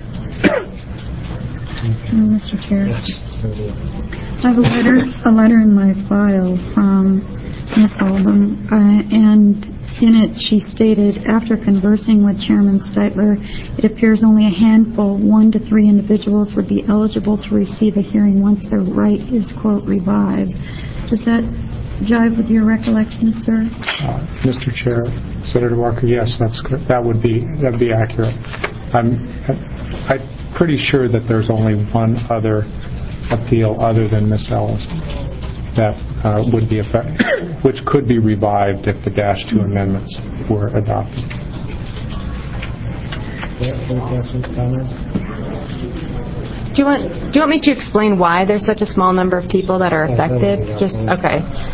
Mister Chair. Yes. I have a letter, a letter in my file from Miz Oldham, uh, and in it she stated, after conversing with Chairman Steitler, it appears only a handful, one to three individuals would be eligible to receive a hearing once their right is, quote, revived. Does that jive with your recollection, sir? Uh, Mister Chair, Senator Walker, yes, that's good. That would be that would be accurate. I'm I'm pretty sure that there's only one other appeal other than Miz Ellis that uh, would be effective, which could be revived if the Dash two amendments were adopted. Any questions, comments? Do you want Do you want me to explain why there's such a small number of people that are affected? Just okay.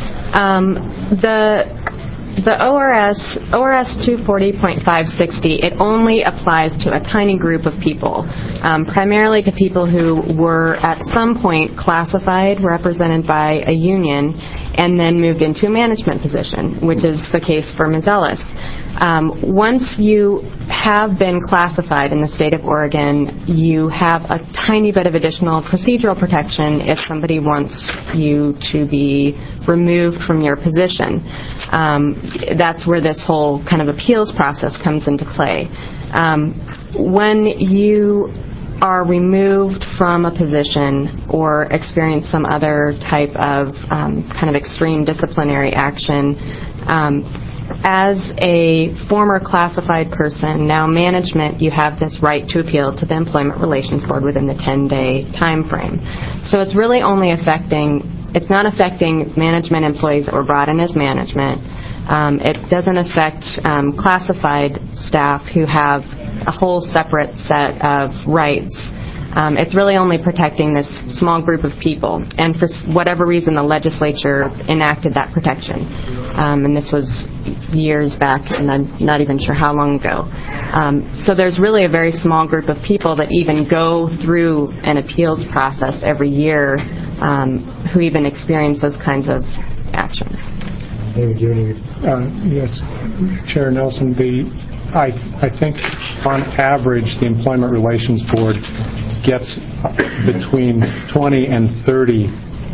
Um, the The O R S, O R S two forty point five sixty, it only applies to a tiny group of people, um, primarily to people who were at some point classified, represented by a union, and then moved into a management position, which is the case for Miz Ellis. Um, once you have been classified in the state of Oregon, you have a tiny bit of additional procedural protection if somebody wants you to be removed from your position. Um, that's where this whole kind of appeals process comes into play. Um, when you are removed from a position or experience some other type of um, kind of extreme disciplinary action, um, as a former classified person, now management, you have this right to appeal to the Employment Relations Board within the ten-day time frame. So it's really only affecting, it's not affecting management employees that were brought in as management. Um, it doesn't affect um, classified staff who have a whole separate set of rights. Um, it's really only protecting this small group of people. And for whatever reason, the legislature enacted that protection. Um, and this was years back, and I'm not even sure how long ago. Um, so there's really a very small group of people that even go through an appeals process every year um, who even experience those kinds of actions. David, you uh, yes, Chair Nelson, the I, I think on average the Employment Relations Board gets between twenty and thirty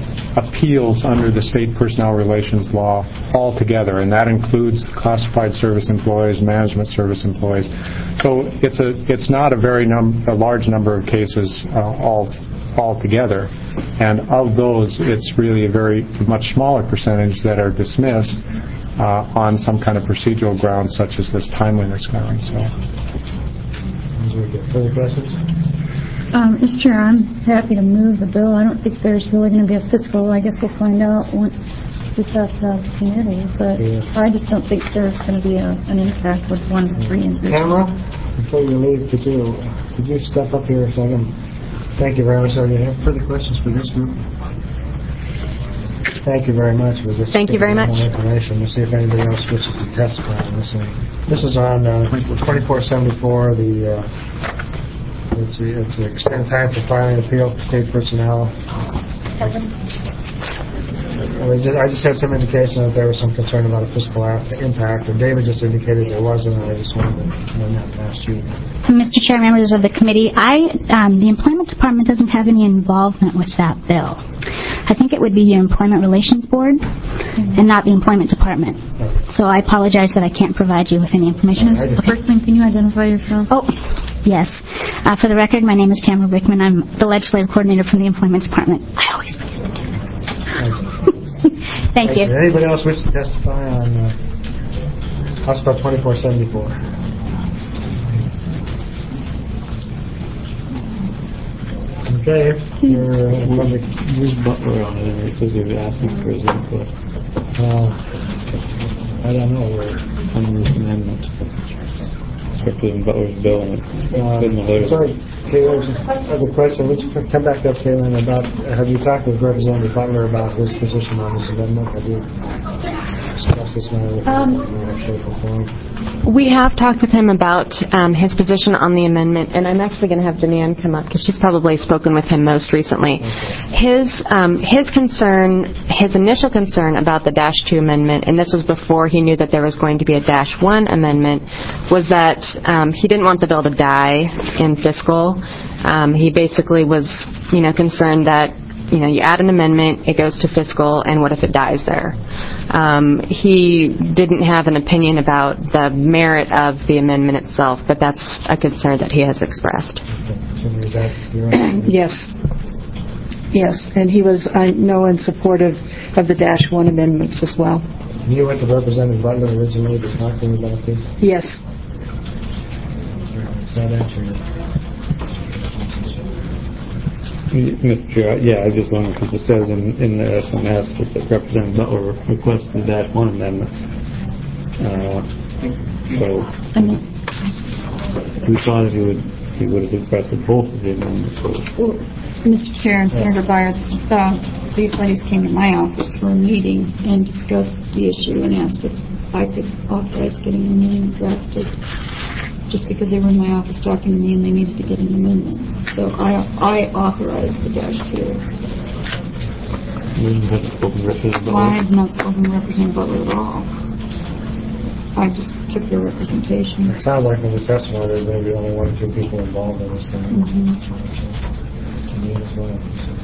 appeals under the state personnel relations law altogether, and that includes classified service employees, management service employees. So it's a it's not a very num- a large number of cases uh, all altogether, and of those, it's really a very much smaller percentage that are dismissed. uh, on some kind of procedural grounds such as this timeliness ground. So. Further questions? Um, Mister Chair, I'm happy to move the bill. I don't think there's really going to be a fiscal. I guess we'll find out once we talk to the committee. But yeah. I just don't think there's going to be a, an impact with one to three increase. Tamara, before you leave, could you could you step up here a second? Thank you very much. Are you have further questions for this group? Thank you very much for this. Thank you very much. More information. We'll see if anybody else wishes to testify on this thing. This is on uh, twenty-four seventy-four. The uh, it's the, it's the extended time for filing appeal for state personnel. I just, I just had some indication that there was some concern about a fiscal impact, and David just indicated there wasn't, and I just wanted to run that past you. Mister Chair, members of the committee, I um, the Employment Department doesn't have any involvement with that bill. I think it would be your Employment Relations Board mm-hmm. and not the Employment Department. Okay. So I apologize that I can't provide you with any information. Miz Brickman, can you identify yourself? Oh, yes. Uh, for the record, my name is Tamara Brickman. I'm the legislative coordinator from the Employment Department. I always forget to do that. Thank, Thank you. you. Anybody else wish to testify on uh, House Bill twenty-four seventy-four? Okay. You're, uh, public. Who's Butler on it? It says you're asking for his input. Uh, I don't know where. On this amendment. Representative Butler's bill. And uh, sorry, Caitlin, I have a question. Let's come back up, Caitlin, about, have you talked with Representative Butler about his position on this amendment? Have you discussed this matter with him? Um, we have talked with him about um, his position on the amendment, and I'm actually going to have Deanne come up because she's probably spoken with him most recently. Okay. His um, his concern, his initial concern about the Dash two amendment, and this was before he knew that there was going to be a Dash one amendment, was that um, he didn't want the bill to die in fiscal. Um, he basically was, you know, concerned that, you know, you add an amendment, it goes to fiscal, and what if it dies there? Um, he didn't have an opinion about the merit of the amendment itself, but that's a concern that he has expressed. Yes. Yes, and he was, I know, in support of, of the Dash one amendments as well. You went to Representative Butler originally to talk to him about this? Yes. Does that answer your Mister Chair, yeah, I just wondered because it says in, in the S M S that the Representative Butler requested the Dash one amendments. Uh, so we thought that he would he would have requested both of the amendments. Well, Mister Chair and Senator Byer, uh, these ladies came to my office for a meeting and discussed the issue and asked if I could authorize getting an amendment drafted, just because they were in my office talking to me and they needed to get an amendment. So I I authorized the Dash two. You haven't spoken to Representative Butler? I have not spoken to Representative Butler at all. I just took their representation. It sounds like from the testimony there's maybe only one or two people involved in this thing. Mm-hmm. Me as well.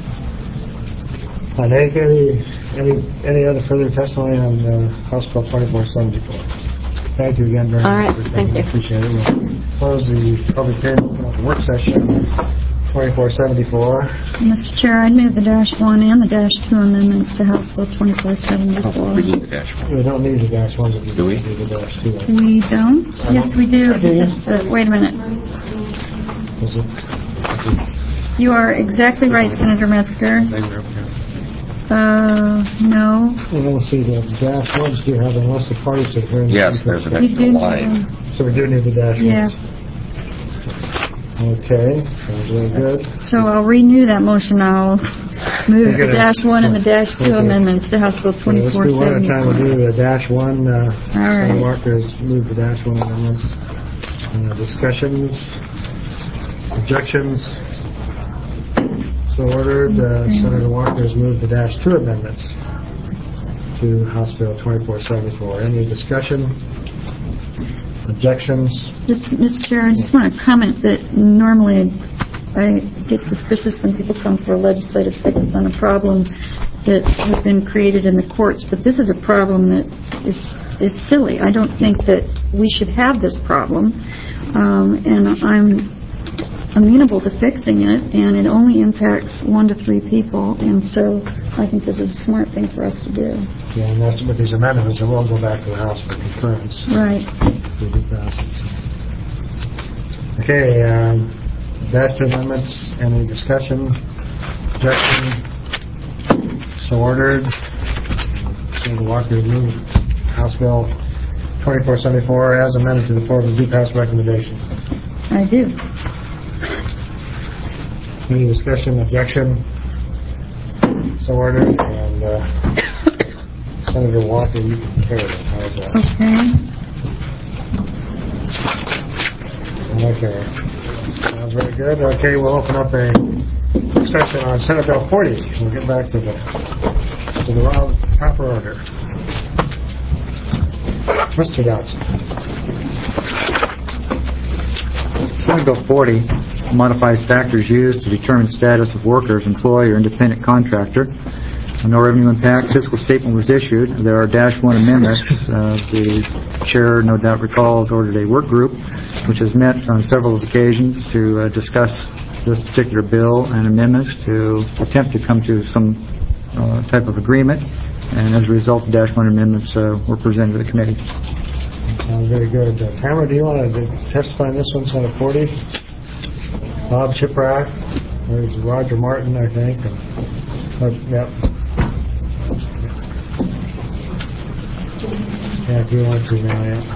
So. Any, any, any other further testimony on uh, House Bill twenty-four seventy-four? Thank you again very All much. right, thank you. Appreciate it. We'll close the public hearing, open up the work session, twenty-four seventy-four. Mister Chair, I'd move the Dash one and the Dash two amendments to House Bill twenty-four seventy-four. We need the Dash one. We don't need the Dash ones if you do we? do the Dash two. We don't? Yes, we do. Uh, wait a minute. Is it? You are exactly right, Senator Metzger. Uh, no. Well, let's see, the Dash ones do have, unless the parties are here. Yes, there's an We extra do line. need- So we do need the Dash Yes. ones. Okay, sounds really good. So I'll renew that motion. I'll move You're the gonna- Dash one and the Dash two Okay. amendments to House Bill So twenty-four let's do one at a time. We'll seventy-four. do the Dash one. Uh, right. Senator Walker has moved the Dash one amendments. Uh, discussions, objections. So ordered. Uh, Senator Walker has moved the Dash two amendments to House Bill twenty-four seventy-four. Any discussion? Objections? Just, Mister Chair, I just want to comment that normally I get suspicious when people come for a legislative fix on a problem that has been created in the courts, but this is a problem that is is silly. I don't think that we should have this problem, um, and I'm amenable to fixing it, and it only impacts one to three people, and so I think this is a smart thing for us to do. Yeah, and that's with these amendments, and we'll go back to the House for concurrence. Right. Okay, um, back to amendments. Any discussion? Objection? So ordered. Senator Walker move House Bill twenty-four seventy-four as amended to the floor with a due pass recommendation. I do. Any discussion? Objection? So ordered. And uh, Senator Walker, you can carry it. How's that? Okay. Okay. Sounds very good. Okay, we'll open up a session on Senate Bill forty. We'll get back to the to the round proper order. Mister Dodson. Senate Bill forty modifies factors used to determine status of workers, employee, or independent contractor. No revenue impact. Fiscal statement was issued. There are dash one amendments. Uh, the chair, no doubt recalls, ordered a work group which has met on several occasions to uh, discuss this particular bill and amendments to attempt to come to some uh, type of agreement. And as a result, the dash one amendments uh, were presented to the committee. Sounds very good. Uh, Tamara, do you want to testify on this one, Senate forty? Bob Chiprack. There's Roger Martin, I think. And, uh, yep. Yeah, if you want to now, yeah.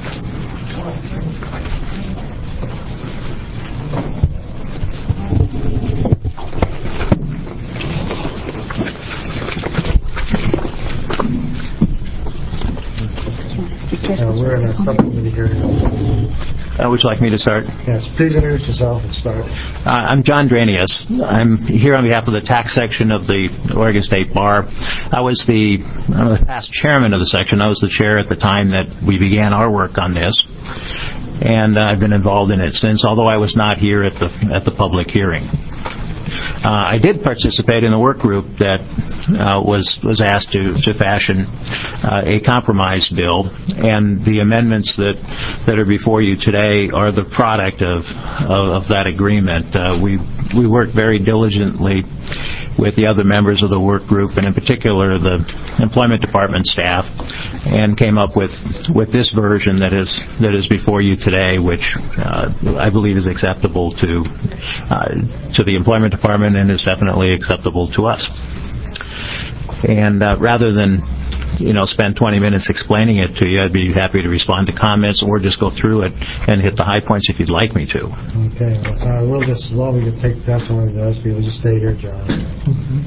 Uh, we're in a subcommittee hearing. Uh, would you like me to start? Yes, please introduce yourself and start. Uh, I'm John Dranius. I'm here on behalf of the tax section of the Oregon State Bar. I was the, uh, the past chairman of the section. I was the chair at the time that we began our work on this, and uh, I've been involved in it since, although I was not here at the at the public hearing. Uh, I did participate in a work group that uh, was was asked to, to fashion uh, a compromise bill, and the amendments that, that are before you today are the product of of, of that agreement. Uh, we we worked very diligently with the other members of the work group, and in particular the Employment Department staff, and came up with, with this version that is that is before you today, which uh, I believe is acceptable to uh, to the Employment Department and is definitely acceptable to us. And uh, rather than you know spend twenty minutes explaining it to you, I'd be happy to respond to comments or just go through it and hit the high points if you'd like me to. Okay, well, so we'll just, well, we can take that one to us. We'll just stay here, John. Mm-hmm.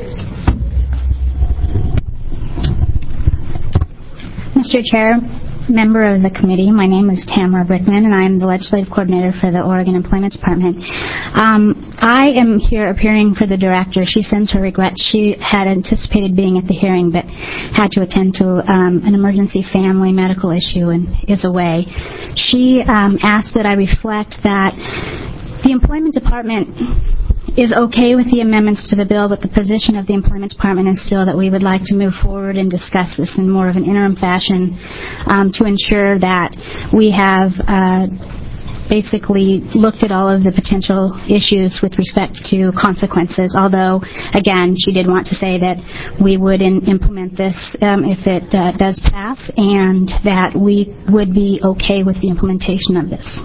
Mister Chair, member of the committee, my name is Tamara Brickman, and I am the legislative coordinator for the Oregon Employment Department. Um, I am here appearing for the director. She sends her regrets. She had anticipated being at the hearing, but had to attend to um, an emergency family medical issue and is away. She um, asked that I reflect that the Employment Department is okay with the amendments to the bill, but the position of the Employment Department is still that we would like to move forward and discuss this in more of an interim fashion um, to ensure that we have uh, basically looked at all of the potential issues with respect to consequences, although, again, she did want to say that we would in, implement this um, if it uh, does pass, and that we would be okay with the implementation of this.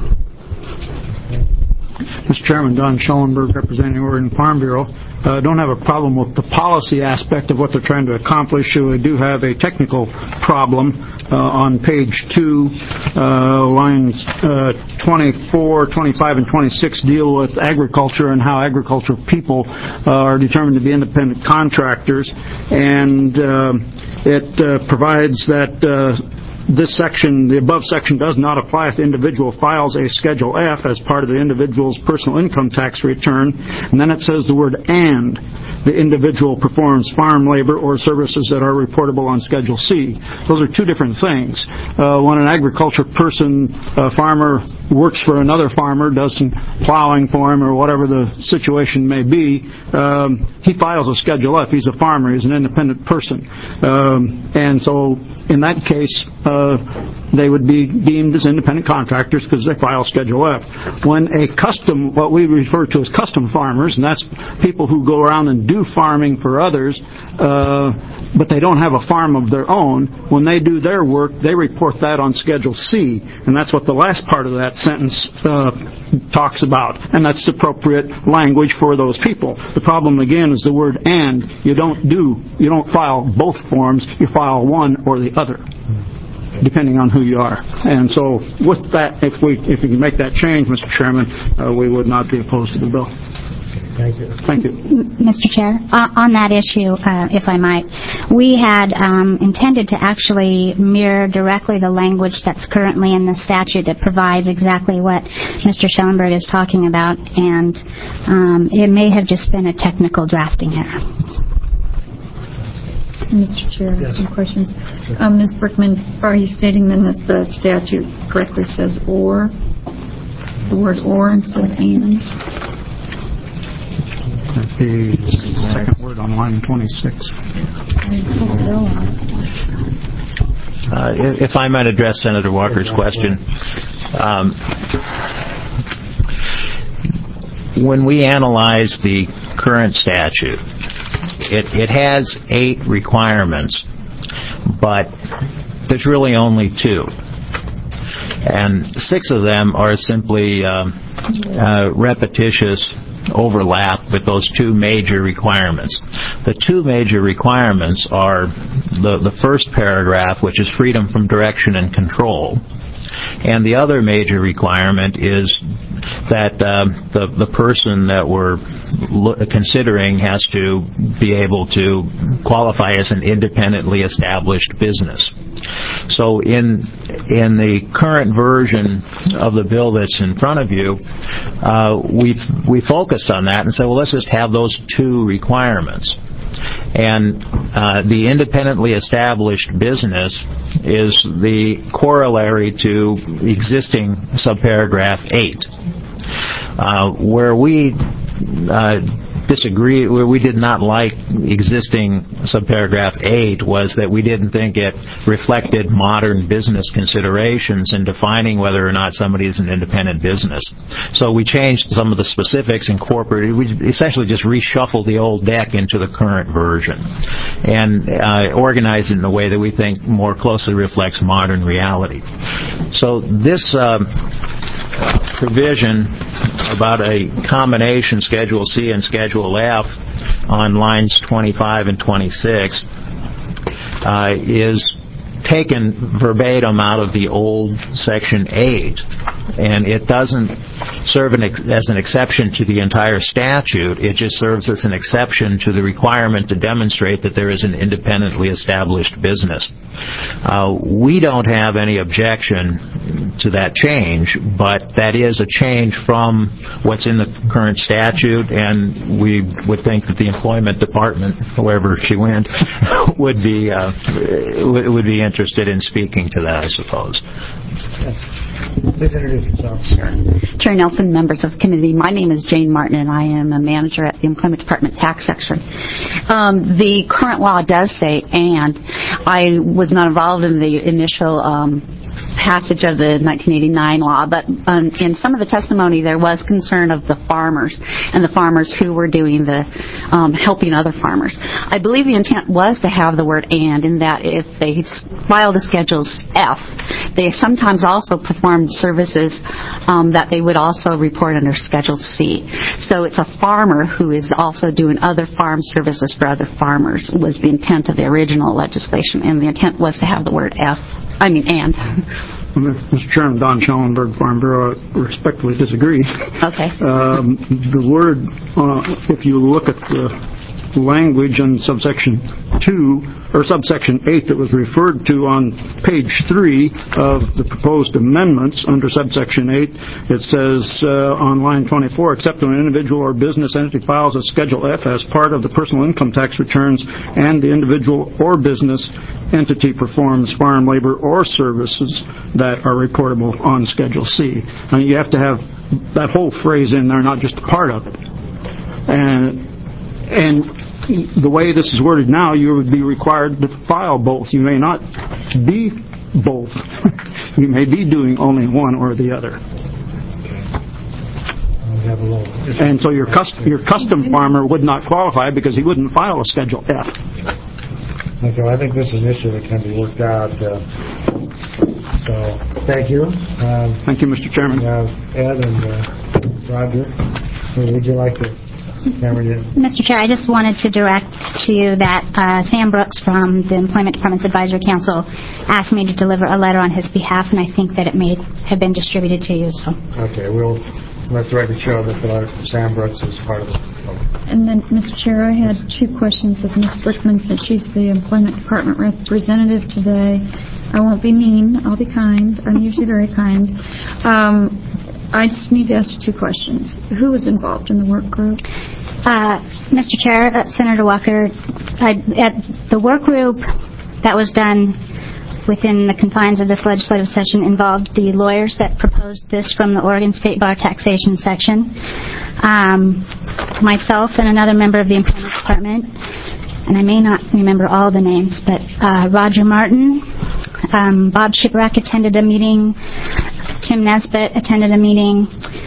Mister Chairman, Don Schellenberg, representing Oregon Farm Bureau. Uh, don't have a problem with the policy aspect of what they're trying to accomplish. We do have a technical problem uh, on page two. Uh, lines uh, twenty-four, twenty-five, and twenty-six deal with agriculture and how agricultural people uh, are determined to be independent contractors. And uh, it uh, provides that uh, this section, the above section, does not apply if the individual files a Schedule F as part of the individual's personal income tax return. And then it says the word "and" the individual performs farm labor or services that are reportable on Schedule C. Those are two different things. Uh, when an agriculture person, a farmer, works for another farmer, does some plowing for him or whatever the situation may be, um, he files a Schedule F. He's a farmer. He's an independent person. Um, and so in that case, uh, they would be deemed as independent contractors because they file Schedule F. When a custom, what we refer to as custom farmers, and that's people who go around and do farming for others, uh, but they don't have a farm of their own, when they do their work, they report that on Schedule C, and that's what the last part of that sentence uh, talks about, and that's the appropriate language for those people. The problem, again, is the word "and." You don't do, you don't file both forms, you file one or the other, depending on who you are. And so with that, if we if we can make that change, Mister Chairman, uh, we would not be opposed to the bill. Thank you. Thank you. Mister Chair, uh, on that issue, uh, if I might, we had um, intended to actually mirror directly the language that's currently in the statute that provides exactly what Mister Schellenberg is talking about, and um, it may have just been a technical drafting error. Mister Chair, yes. some questions. Um, Miz Brickman, are you stating then that the statute correctly says "or," the word "or" instead of "and"? The second word on line twenty-six. Uh, if I might address Senator Walker's question, um, when we analyze the current statute, it, it has eight requirements, but there's really only two. And six of them are simply um, uh, repetitious overlap with those two major requirements. The two major requirements are the, the first paragraph, which is freedom from direction and control, and the other major requirement is that uh, the, the person that we're lo- considering has to be able to qualify as an independently established business. So in in the current version of the bill that's in front of you, uh, we've we focused on that and said, well, let's just have those two requirements. And uh, the independently established business is the corollary to existing subparagraph eight. Uh, where we uh, disagree, where we did not like existing subparagraph eight was that we didn't think it reflected modern business considerations in defining whether or not somebody is an independent business. So we changed some of the specifics, incorporated, we essentially just reshuffled the old deck into the current version and uh, organized it in a way that we think more closely reflects modern reality. So this uh, provision about a combination Schedule C and Schedule F on lines twenty-five and twenty-six uh, is taken verbatim out of the old Section eight, and it doesn't serve an ex- as an exception to the entire statute. It just serves as an exception to the requirement to demonstrate that there is an independently established business. Uh, we don't have any objection to that change, but that is a change from what's in the current statute, and we would think that the Employment Department, wherever she went, would be uh, would be interested in speaking to that, I suppose. Yes. Please introduce yourself. Chair Nelson, members of the committee, my name is Jane Martin, and I am a manager at the Employment Department Tax Section. Um, the current law does say "and." I was not involved in the initial um, passage of the nineteen eighty-nine law, but um, in some of the testimony there was concern of the farmers and the farmers who were doing the um, helping other farmers. I believe the intent was to have the word "and" in that if they filed the Schedules F, they sometimes also performed services um, that they would also report under Schedule C. So it's a farmer who is also doing other farm services for other farmers was the intent of the original legislation, and the intent was to have the word F, I mean "and." Mister Chairman, Don Schellenberg, Farm Bureau, respectfully disagree. Okay. Um, the word, uh, if you look at the language in subsection two, or subsection eight that was referred to on page three of the proposed amendments under subsection eight, it says uh, on line twenty-four, except when an individual or business entity files a Schedule F as part of the personal income tax returns and the individual or business entity performs farm labor or services that are reportable on Schedule C. I mean, you have to have that whole phrase in there, not just a part of it. And and the way this is worded now, you would be required to file both. You may not be both. You may be doing only one or the other. And so your custom, your custom farmer would not qualify because he wouldn't file a Schedule F. Okay, well, I think this is an issue that can be worked out. Uh, so, thank you. Um, thank you, Mister Chairman. Uh, Ed and uh, Roger, would you like to... Mister Chair, I just wanted to direct to you that uh, Sam Brooks from the Employment Department's Advisory Council asked me to deliver a letter on his behalf, and I think that it may have been distributed to you. So. Okay, we'll let the record show that the letter from Sam Brooks is part of it. And then, Mister Chair, I had two questions of Miz Brickman, since she's the Employment Department representative today. I won't be mean. I'll be kind. I'm usually very kind. Um, I just need to ask you two questions. Who was involved in the work group? Uh, Mister Chair, uh, Senator Walker, I, at the work group that was done within the confines of this legislative session involved the lawyers that proposed this from the Oregon State Bar Taxation Section, um, myself and another member of the Employment Department, and I may not remember all the names, but uh, Roger Martin, um, Bob Shiprack attended a meeting, Tim Nesbitt attended a meeting,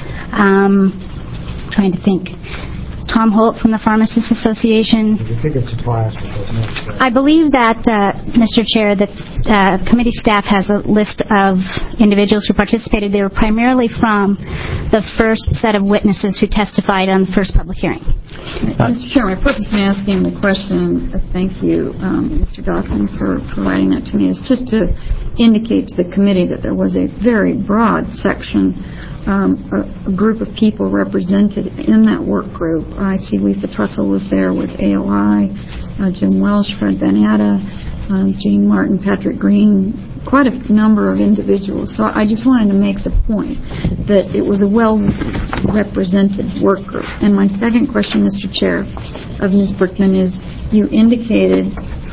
um, trying to think, Tom Holt from the Pharmacists Association. I think it's a class. I believe that, uh, Mister Chair, that uh, committee staff has a list of individuals who participated. They were primarily from the first set of witnesses who testified on the first public hearing. Uh, Mister Chair, my purpose in asking the question, uh, thank you, um, Mister Dawson, for providing that to me, is just to indicate to the committee that there was a very broad section, um, a, a group of people represented in that work group. I see Lisa Trussell was there with A L I, uh, Jim Welsh, Fred Banata, um, Jean Martin, Patrick Green, quite a number of individuals. So I just wanted to make the point that it was a well-represented work group. And my second question, Mister Chair, of Miz Brickman is, you indicated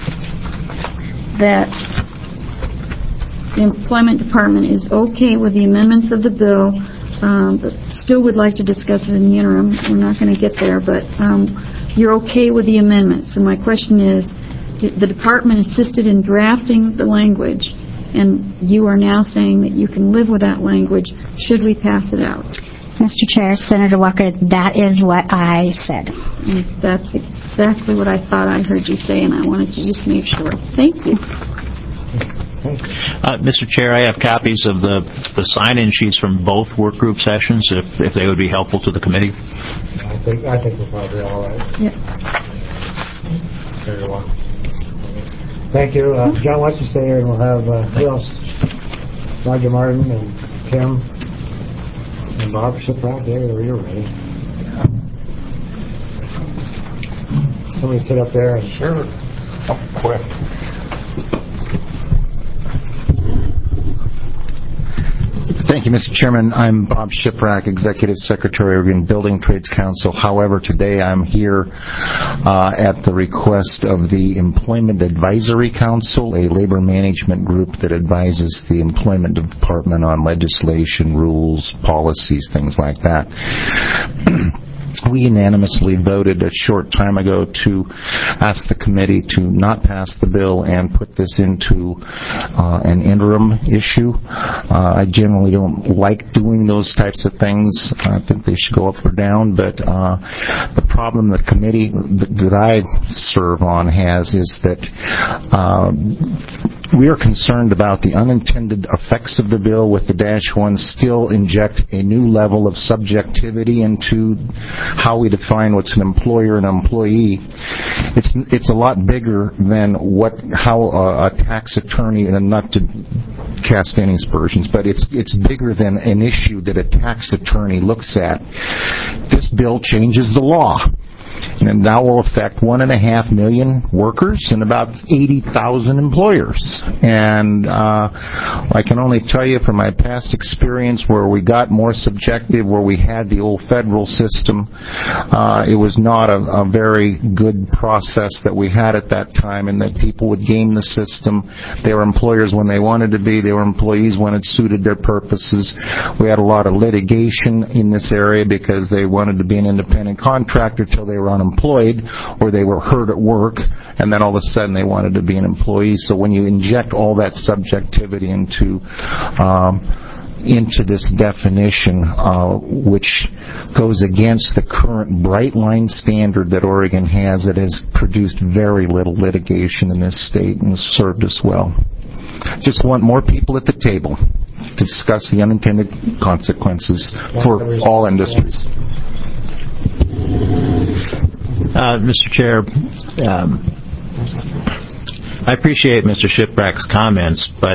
that the Employment Department is okay with the amendments of the bill, um, but still would like to discuss it in the interim. We're not going to get there, but um, you're okay with the amendments. So my question is, the department assisted in drafting the language, and you are now saying that you can live with that language. Should we pass it out? Mister Chair, Senator Walker, that is what I said. And that's exactly what I thought I heard you say, and I wanted to just make sure. Thank you. Uh, Mister Chair, I have copies of the, the sign-in sheets from both work group sessions, if, if they would be helpful to the committee. I think I think we're probably all right. Yeah. Very well. Thank you. Uh, John, why don't you stay here, and we'll have, uh, who else? Roger Martin and Kim and Bob Shiprack. There, you're ready. Somebody sit up there. And sure. Oh, quick. Thank you, Mister Chairman. I'm Bob Shiprack, Executive Secretary of Oregon Building Trades Council. However, today I'm here uh, at the request of the Employment Advisory Council, a labor management group that advises the Employment Department on legislation, rules, policies, things like that. We unanimously voted a short time ago to ask the committee to not pass the bill and put this into uh, an interim issue. Uh, I generally don't like doing those types of things. I think they should go up or down, but uh, the problem the committee that, that I serve on has is that uh, we are concerned about the unintended effects of the bill with the dash one still inject a new level of subjectivity into how we define what's an employer and employee. It's it's a lot bigger than what how a, a tax attorney, and not to cast any aspersions, but it's it's bigger than an issue that a tax attorney looks at. This bill changes the law, and it now will affect one and a half million workers and about eighty thousand employers. And uh, I can only tell you from my past experience where we got more subjective, where we had the old federal system, uh, it was not a, a very good process that we had at that time, and that people would game the system. They were employers when they wanted to be. They were employees when it suited their purposes. We had a lot of litigation in this area because they wanted to be an independent contractor till they were on unemployed or they were hurt at work, and then all of a sudden they wanted to be an employee. So when you inject all that subjectivity into um, into this definition, uh, which goes against the current bright line standard that Oregon has, that has produced very little litigation in this state and has served us well. Just want more people at the table to discuss the unintended consequences for all industries. Uh, Mister Chair, um, I appreciate Mister Shiprack's comments, but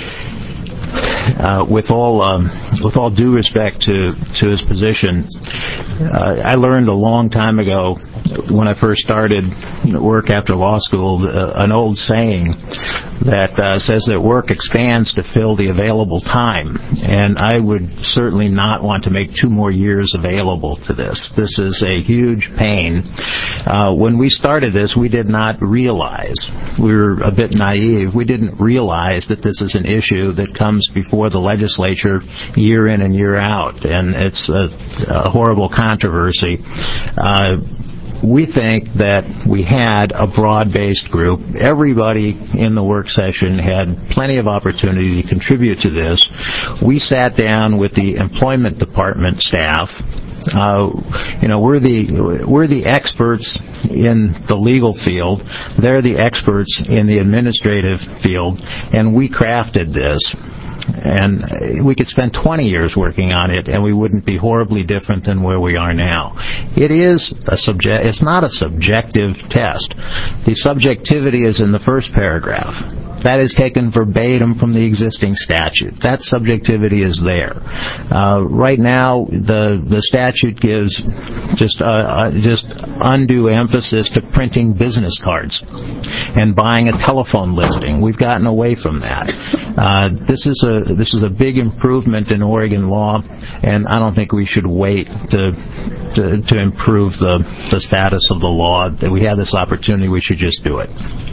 Uh, with all um, with all due respect to, to his position, uh, I learned a long time ago when I first started work after law school uh, an old saying that uh, says that work expands to fill the available time, and I would certainly not want to make two more years available to this. This is a huge pain. Uh, when we started this, we did not realize, we were a bit naive, we didn't realize that this is an issue that comes before the legislature year in and year out, and it's a, a horrible controversy. Uh, we think that we had a broad-based group. Everybody in the work session had plenty of opportunity to contribute to this. We sat down with the employment department staff. Uh, you know, we're the we're the experts in the legal field. They're the experts in the administrative field, and we crafted this. And we could spend twenty years working on it, and we wouldn't be horribly different than where we are now. It is a subject. It's not a subjective test. The subjectivity is in the first paragraph. That is taken verbatim from the existing statute. That subjectivity is there. Uh, right now, the the statute gives just uh, uh, just undue emphasis to printing business cards and buying a telephone listing. We've gotten away from that. Uh, this is a this is a big improvement in Oregon law, and I don't think we should wait to to, to improve the the status of the law. That we have this opportunity, we should just do it.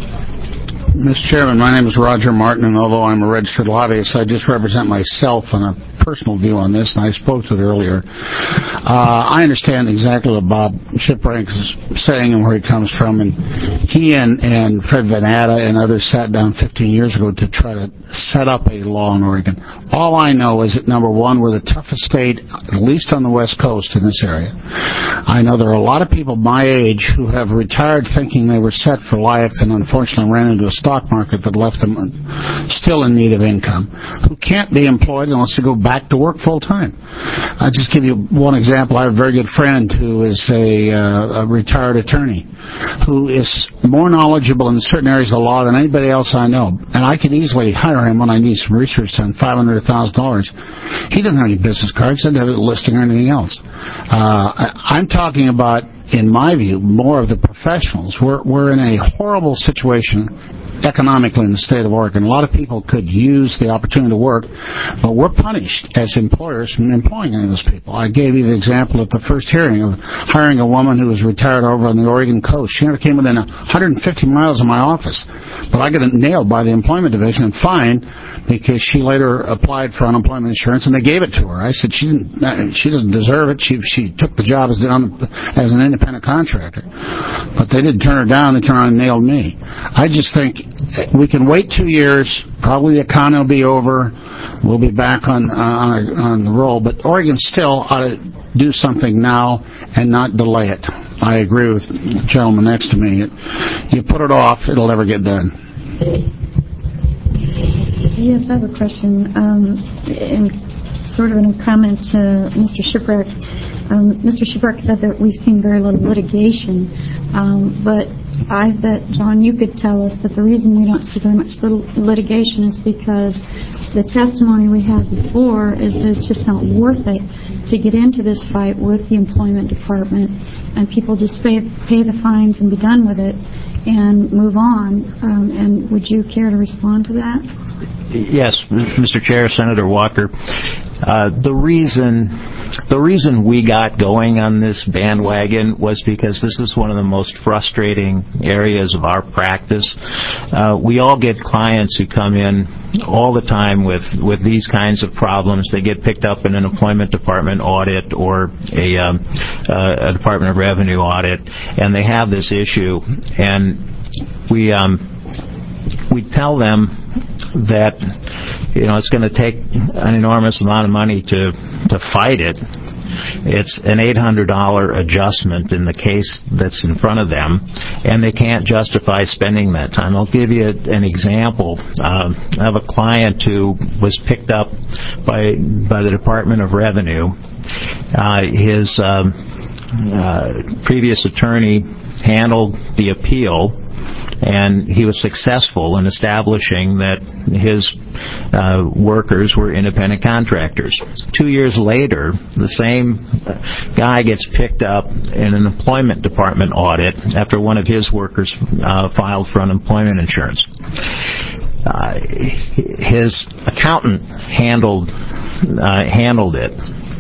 Mister Chairman, my name is Roger Martin, and although I'm a registered lobbyist, I just represent myself on a personal view on this, and I spoke to it earlier. Uh, I understand exactly what Bob Shiprack is saying and where he comes from, and he and, and Fred Van Atta and others sat down fifteen years ago to try to set up a law in Oregon. All I know is that, number one, we're the toughest state, at least on the West Coast in this area. I know there are a lot of people my age who have retired thinking they were set for life and unfortunately ran into a stock market that left them still in need of income, who can't be employed unless they go back to work full time. I'll just give you one example. I have a very good friend who is a, uh, a retired attorney who is more knowledgeable in certain areas of the law than anybody else I know, and I could easily hire him when I need some research done, five hundred thousand dollars. He doesn't have any business cards, doesn't have a listing or anything else. Uh, I, I'm talking about, in my view, more of the professionals. We're, we're in a horrible situation economically in the state of Oregon. A lot of people could use the opportunity to work, but we're punished as employers from employing any of those people. I gave you the example at the first hearing of hiring a woman who was retired over on the Oregon coast. She never came within one hundred fifty miles of my office, but I got it nailed by the employment division and fined because she later applied for unemployment insurance and they gave it to her. I said she didn't, she doesn't deserve it. She she took the job as an, as an independent contractor, but they didn't turn her down. They turned around and nailed me. I just think we can wait two years. Probably the economy will be over. We'll be back on uh, on, on the roll. But Oregon still ought to do something now and not delay it. I agree with the gentleman next to me. It, you put it off, it'll never get done. Yes, I have a question. Um, in, sort of in a comment to Mister Shiprack. Um, Mister Shiprack said that we've seen very little litigation, um, but I bet, John, you could tell us that the reason we don't see very much little litigation is because the testimony we had before is that it's just not worth it to get into this fight with the employment department, and people just pay, pay the fines and be done with it and move on. Um, and would you care to respond to that? Yes, Mister Chair, Senator Walker. Uh, the reason the reason we got going on this bandwagon was because this is one of the most frustrating areas of our practice. Uh, we all get clients who come in all the time with, with these kinds of problems. They get picked up in an employment department audit or a, um, uh, a Department of Revenue audit, and they have this issue. And we um, we tell them that, you know, it's going to take an enormous amount of money to to fight it. It's an eight hundred dollars adjustment in the case that's in front of them, and they can't justify spending that time. I'll give you an example. Uh, I have a client who was picked up by by the Department of Revenue. Uh, his um, uh, previous attorney handled the appeal, and he was successful in establishing that his uh, workers were independent contractors. Two years later, the same guy gets picked up in an employment department audit after one of his workers uh, filed for unemployment insurance. Uh, his accountant handled uh, handled it,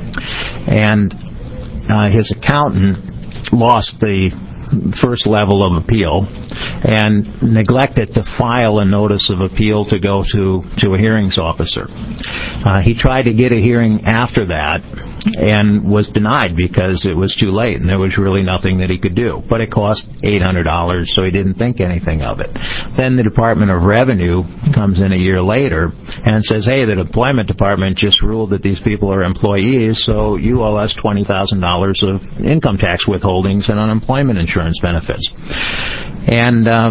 and uh, his accountant lost the first level of appeal and neglected to file a notice of appeal to go to, to a hearings officer. Uh, he tried to get a hearing after that and was denied because it was too late and there was really nothing that he could do. But it cost eight hundred dollars, so he didn't think anything of it. Then the Department of Revenue comes in a year later and says, hey, the employment department just ruled that these people are employees, so you owe us twenty thousand dollars of income tax withholdings and unemployment insurance benefits. And uh,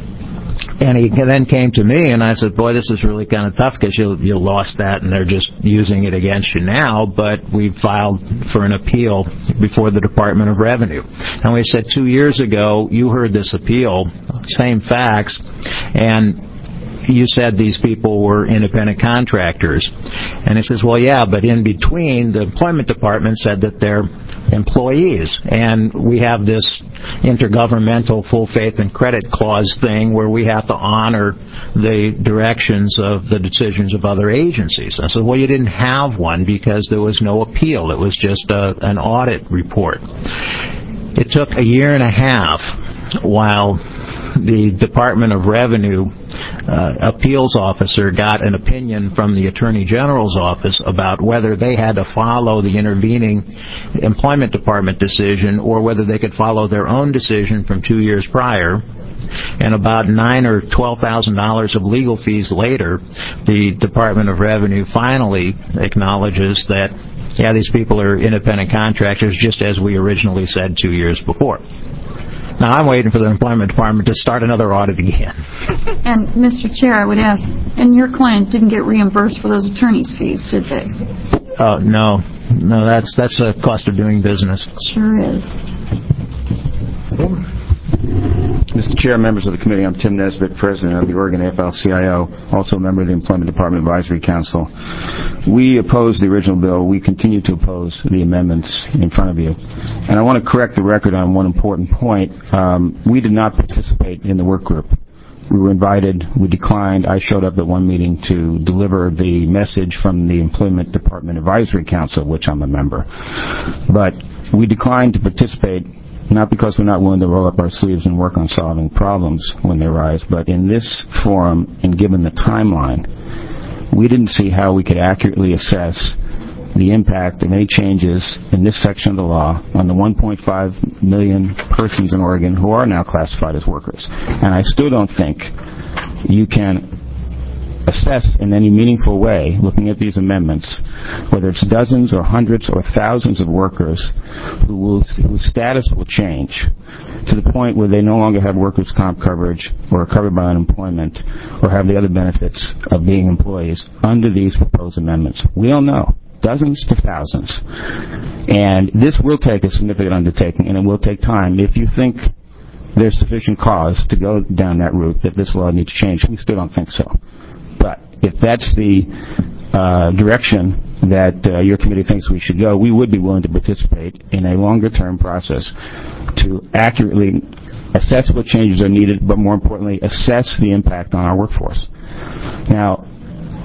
and he then came to me, and I said, boy, this is really kind of tough because you you lost that, and they're just using it against you now, but we filed for an appeal before the Department of Revenue. And we said, two years ago, you heard this appeal, same facts, and you said these people were independent contractors. And he says, well, yeah, but in between, the employment department said that they're employees. And we have this intergovernmental full faith and credit clause thing where we have to honor the directions of the decisions of other agencies. I said, well, you didn't have one because there was no appeal. It was just a, an audit report. It took a year and a half while the Department of Revenue uh, appeals officer got an opinion from the Attorney General's office about whether they had to follow the intervening employment department decision or whether they could follow their own decision from two years prior. And about nine or twelve thousand dollars of legal fees later, the Department of Revenue finally acknowledges that, yeah, these people are independent contractors, just as we originally said two years before. Now, I'm waiting for the employment department to start another audit again. And, Mister Chair, I would ask, and your client didn't get reimbursed for those attorney's fees, did they? Oh, uh, no. No, that's that's a cost of doing business. Sure is. Mister Chair, members of the committee, I'm Tim Nesbitt, President of the Oregon A F L C I O, also a member of the Employment Department Advisory Council. We oppose the original bill. We continue to oppose the amendments in front of you. And I want to correct the record on one important point. Um, we did not participate in the work group. We were invited. We declined. I showed up at one meeting to deliver the message from the Employment Department Advisory Council, which I'm a member. But we declined to participate, not because we're not willing to roll up our sleeves and work on solving problems when they arise, but in this forum, and given the timeline, we didn't see how we could accurately assess the impact of any changes in this section of the law on the one point five million persons in Oregon who are now classified as workers. And I still don't think you can assess in any meaningful way, looking at these amendments, whether it's dozens or hundreds or thousands of workers who will, whose status will change to the point where they no longer have workers' comp coverage or are covered by unemployment or have the other benefits of being employees under these proposed amendments. We don't know. Dozens to thousands. And this will take a significant undertaking, and it will take time. If you think there's sufficient cause to go down that route, that this law needs to change, we still don't think so. But if that's the uh, direction that uh, your committee thinks we should go, we would be willing to participate in a longer-term process to accurately assess what changes are needed, but more importantly, assess the impact on our workforce. Now,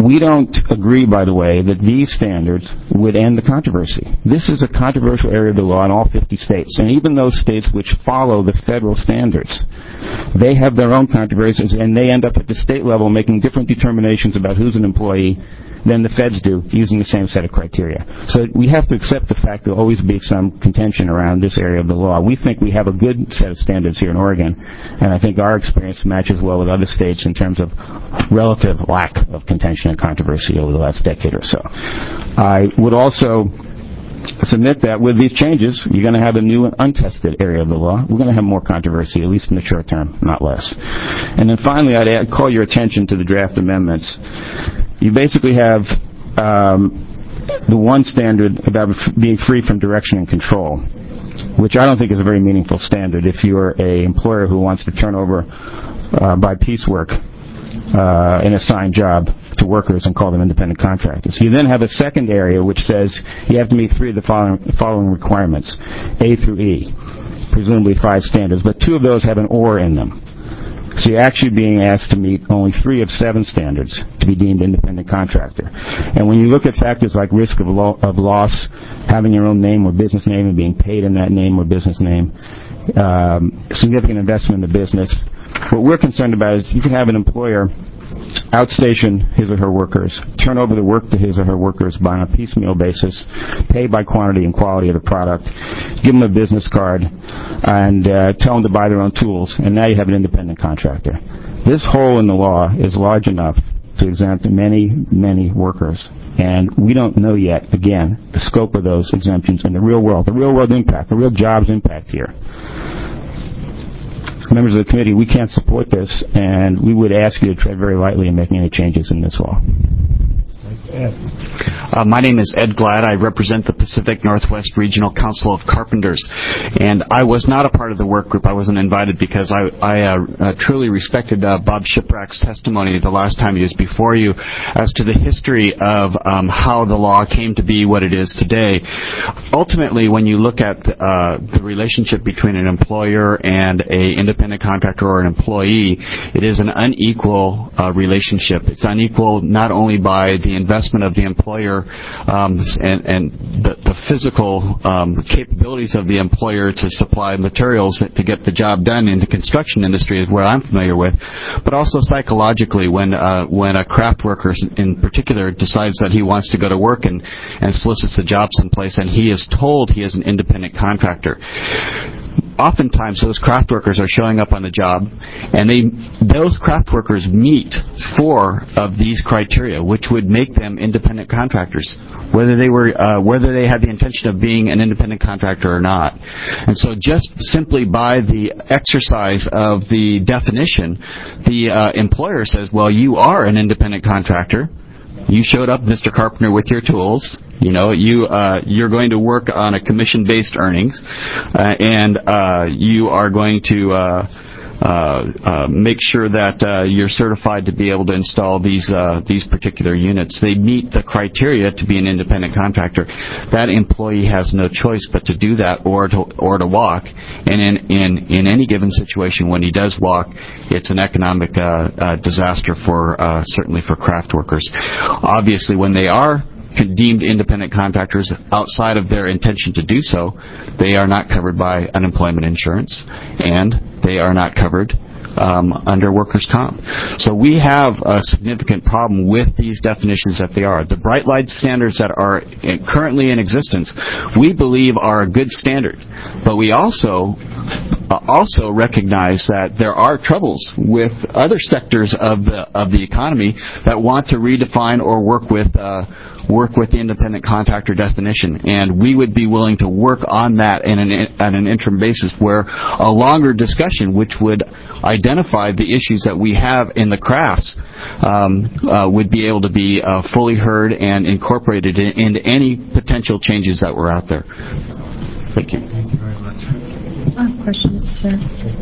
We don't agree, by the way, that these standards would end the controversy. This is a controversial area of the law in all fifty states, and even those states which follow the federal standards, they have their own controversies, and they end up at the state level making different determinations about who's an employee than the feds do using the same set of criteria. So we have to accept the fact there will always be some contention around this area of the law. We think we have a good set of standards here in Oregon, and I think our experience matches well with other states in terms of relative lack of contention and controversy over the last decade or so. I would also submit that with these changes, you're going to have a new and untested area of the law. We're going to have more controversy, at least in the short term, not less. And then finally, I'd add, call your attention to the draft amendments. You basically have um, the one standard about f- being free from direction and control, which I don't think is a very meaningful standard if you're an employer who wants to turn over uh, by piecework uh, an assigned job to workers and call them independent contractors. You then have a second area which says you have to meet three of the following, following requirements, A through E, presumably five standards, but two of those have an or in them. So you're actually being asked to meet only three of seven standards to be deemed independent contractor. And when you look at factors like risk of, lo- of loss, having your own name or business name and being paid in that name or business name, um, significant investment in the business, what we're concerned about is you can have an employer outstation his or her workers, turn over the work to his or her workers by on a piecemeal basis, pay by quantity and quality of the product, give them a business card, and uh, tell them to buy their own tools, and now you have an independent contractor. This hole in the law is large enough to exempt many, many workers. And we don't know yet, again, the scope of those exemptions in the real world, the real world impact, the real jobs impact here. Members of the committee, we can't support this, and we would ask you to tread very lightly in making any changes in this law. Uh, my name is Ed Glad. I represent the Pacific Northwest Regional Council of Carpenters, and I was not a part of the work group. I wasn't invited because I, I uh, uh, truly respected uh, Bob Shiprack's testimony the last time he was before you as to the history of um, how the law came to be what it is today. Ultimately, when you look at uh, the relationship between an employer and an independent contractor or an employee, it is an unequal uh, relationship. It's unequal not only by the investment of the employer um, and, and the, the physical um, capabilities of the employer to supply materials to get the job done in the construction industry is what I'm familiar with, but also psychologically when uh, when a craft worker in particular decides that he wants to go to work and, and solicits a job someplace and he is told he is an independent contractor. Oftentimes, those craft workers are showing up on the job, and they those craft workers meet four of these criteria, which would make them independent contractors, whether they were uh, whether they had the intention of being an independent contractor or not. And so, just simply by the exercise of the definition, the uh, employer says, "Well, you are an independent contractor. You showed up, Mister Carpenter, with your tools." You know, you, uh, you're going to work on a commission-based earnings, uh, and, uh, you are going to, uh, uh, uh, make sure that, uh, you're certified to be able to install these, uh, these particular units. They meet the criteria to be an independent contractor. That employee has no choice but to do that or to, or to walk. And in, in, in any given situation, when he does walk, it's an economic, uh, uh, disaster for, uh, certainly for craft workers. Obviously, when they are deemed independent contractors outside of their intention to do so, they are not covered by unemployment insurance, and they are not covered um, under workers' comp. So we have a significant problem with these definitions that they are. The Bright Light standards that are currently in existence, we believe are a good standard, but we also uh, also recognize that there are troubles with other sectors of the of the economy that want to redefine or work with uh, work with the independent contractor definition, and we would be willing to work on that in an, on an interim basis where a longer discussion which would identify the issues that we have in the crafts um, uh, would be able to be uh, fully heard and incorporated in, into any potential changes that were out there. Thank you. Thank you very much. I have a question, Mister Chair.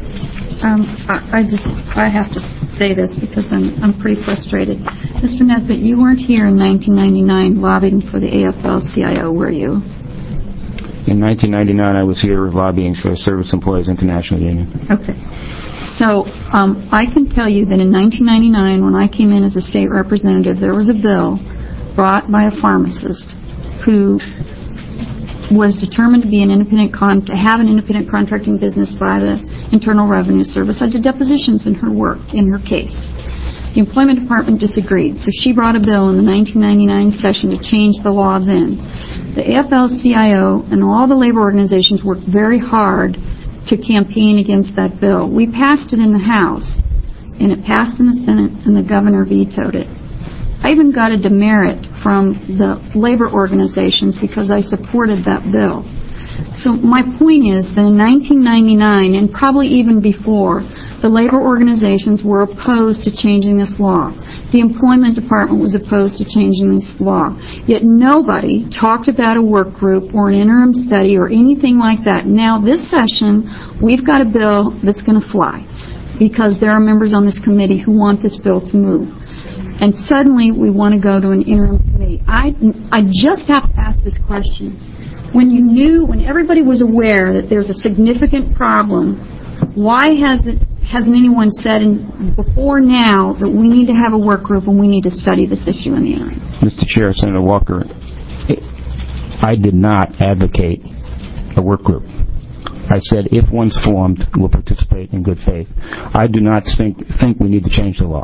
Um, I, I just, I have to say this because I'm, I'm pretty frustrated. Mister Nesbitt, you weren't here in nineteen ninety-nine lobbying for the A F L C I O, were you? In nineteen ninety-nine, I was here lobbying for the Service Employees International Union. Okay. So um, I can tell you that in nineteen ninety-nine, when I came in as a state representative, there was a bill brought by a pharmacist who was determined to be an independent con- to have an independent contracting business by the Internal Revenue Service. I did depositions in her work, in her case. The Employment Department disagreed, so she brought a bill in the nineteen ninety-nine session to change the law then. The A F L C I O and all the labor organizations worked very hard to campaign against that bill. We passed it in the House, and it passed in the Senate, and the governor vetoed it. I even got a demerit from the labor organizations because I supported that bill. So my point is that in nineteen ninety-nine, and probably even before, the labor organizations were opposed to changing this law. The Employment Department was opposed to changing this law. Yet nobody talked about a work group or an interim study or anything like that. Now, this session, we've got a bill that's going to fly because there are members on this committee who want this bill to move. And suddenly, we want to go to an interim committee. I, I just have to ask this question. When you knew, when everybody was aware that there's a significant problem, why hasn't hasn't anyone said in, before now that we need to have a work group and we need to study this issue in the interim? Mister Chair, Senator Walker, I did not advocate a work group. I said if one's formed, we'll participate in good faith. I do not think think we need to change the law.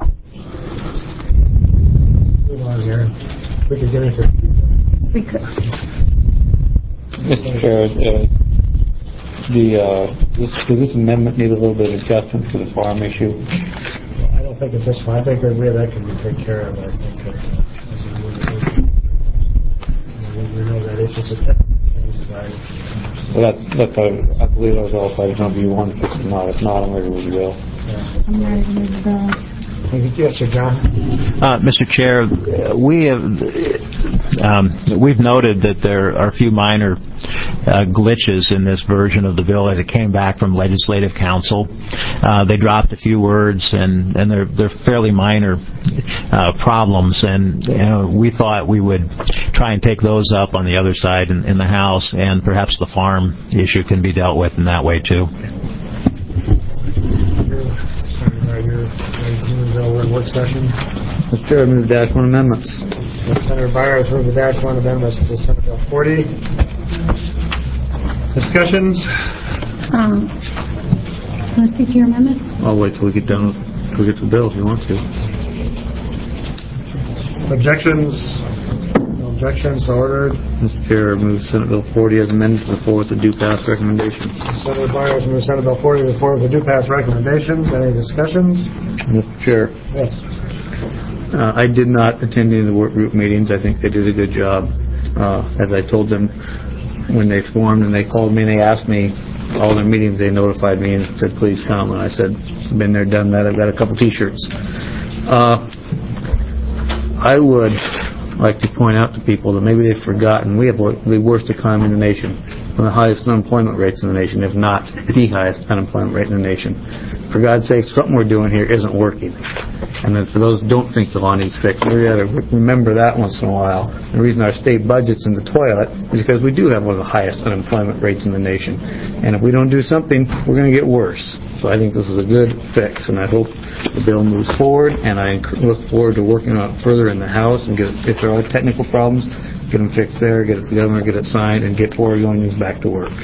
Move on here. We could get into it. We could. Mister Chair, uh, the, uh, this, does this amendment need a little bit of adjustment to the farm issue? I don't think it's this one. I think that we, that can be taken care of. I think that, uh, we, we know that it's just a technical change. Well, that's, that's, I, I believe that was all. I don't know if you want to fix it or not. If not, I'm ready to move the bill. I'm ready to move the bill. Yes, sir, John. Uh, Mister Chair, we have um, we've noted that there are a few minor uh, glitches in this version of the bill as it came back from Legislative Council. Uh, they dropped a few words, and, and they're they're fairly minor uh, problems. And you know, we thought we would try and take those up on the other side in, in the House, and perhaps the farm issue can be dealt with in that way too. Work session. Mister Chair, I move dash one amendments. Senator Byers moves the dash one amendments to Senate Bill forty. Discussions? Um, want to speak to your amendment? I'll wait till we get done with, till we get to the bill if you want to. Objections? No objections, so ordered. Mister Chair, I move Senate Bill forty as amended to the floor with the due pass recommendation. Senator Byers moves Senate Bill forty to the floor with the due pass recommendations. Any discussions? Mister Chair. Yes. Uh, I did not attend any of the work group meetings. I think they did a good job. Uh, as I told them when they formed and they called me and they asked me, all their meetings they notified me and said, please come. And I said, been there, done that. I've got a couple T-shirts. Uh, I would like to point out to people that maybe they've forgotten we have the worst economy in the nation, one of the highest unemployment rates in the nation, if not the highest unemployment rate in the nation. For God's sake, something we're doing here isn't working. And then for those who don't think the law needs fixed, we got to remember that once in a while. The reason our state budget's in the toilet is because we do have one of the highest unemployment rates in the nation. And if we don't do something, we're going to get worse. So I think this is a good fix, and I hope the bill moves forward, and I look forward to working on it further in the House and get it, if there are technical problems, get them fixed there, get it to the governor, get it signed, and get Oregon News back to work.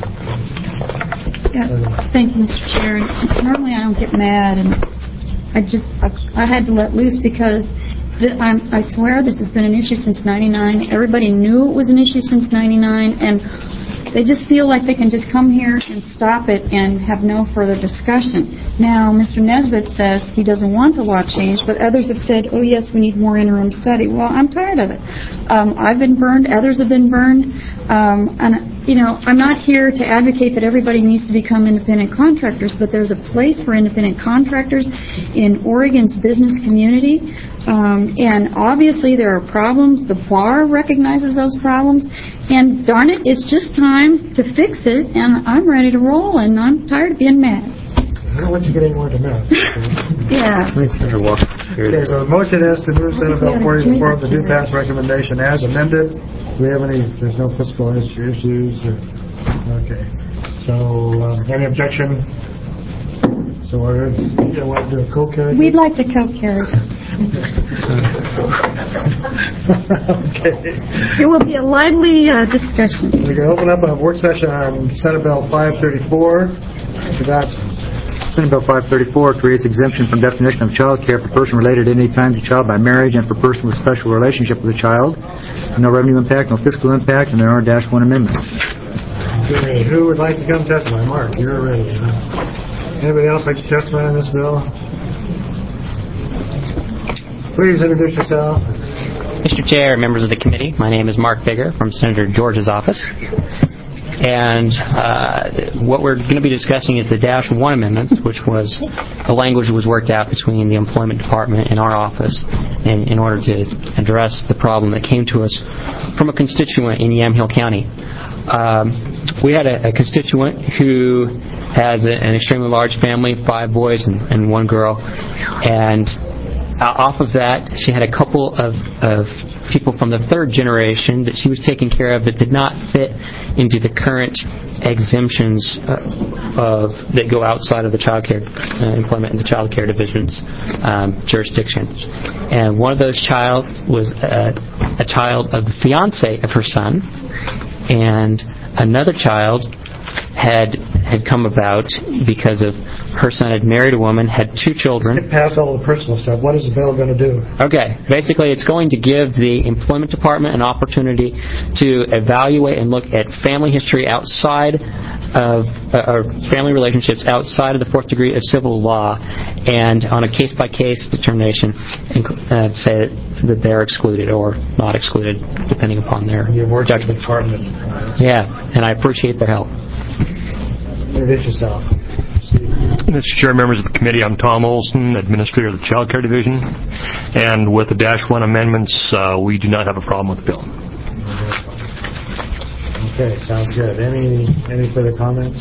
Yeah, thank you, Mister Chair. Normally I don't get mad, and I just I, I had to let loose because th- I'm, I swear this has been an issue since ninety-nine. Everybody knew it was an issue since ninety-nine, and they just feel like they can just come here and stop it and have no further discussion. Now, Mister Nesbitt says he doesn't want the law changed, but others have said, oh, yes, we need more interim study. Well, I'm tired of it. Um, I've been burned. Others have been burned. Um, and, you know, I'm not here to advocate that everybody needs to become independent contractors, but there's a place for independent contractors in Oregon's business community. Um, and obviously there are problems. The bar recognizes those problems. And darn it, it's just time to fix it. And I'm ready to roll, and I'm tired of being mad. I don't want you getting more to mad. Yeah. Okay, so the motion is to move Senate Bill forty to the floor with the due pass recommendation as amended. Do we have any, there's no fiscal issues? Or, okay. So, um, any objection? So we're, you want to do a co-carry? We'd like to co-carry. Okay. It will be a lively uh, discussion. We're going to open up a work session on Senate Bill five thirty-four. Mister Dodson. Senate Bill five thirty-four creates exemption from definition of child care for person related at any time to child by marriage and for person with special relationship with a child. No revenue impact, no fiscal impact, and there are dash one amendments. Okay, who would like to come testify? Mark, you're ready. Huh? Anybody else like to testify on this bill? Please introduce yourself. Mister Chair, members of the committee, my name is Mark Bigger from Senator George's office. And uh, what we're going to be discussing is the Dash one amendments, which was the language was worked out between the Employment Department and our office in, in order to address the problem that came to us from a constituent in Yamhill County. Um, we had a, a constituent who has a, an extremely large family, five boys and, and one girl, and uh, off of that, she had a couple of, of people from the third generation that she was taking care of that did not fit into the current exemptions uh, of that go outside of the child care uh, employment and the child care division's um, jurisdiction. And one of those child was a, a child of the fiance of her son, and another child had had come about because of her son had married a woman, had two children. Get past all the personal stuff. What is the bill going to do? Okay. Basically, it's going to give the Employment Department an opportunity to evaluate and look at family history outside of, uh, or family relationships outside of the fourth degree of civil law, and on a case-by-case determination, uh, say that they're excluded or not excluded, depending upon their judgment. Department. Yeah, and I appreciate their help. Introduce yourself. Mister Chair, members of the committee, I'm Tom Olson, Administrator of the Child Care Division, and with the Dash one amendments, uh, we do not have a problem with the bill. Okay, sounds good. Any any further comments?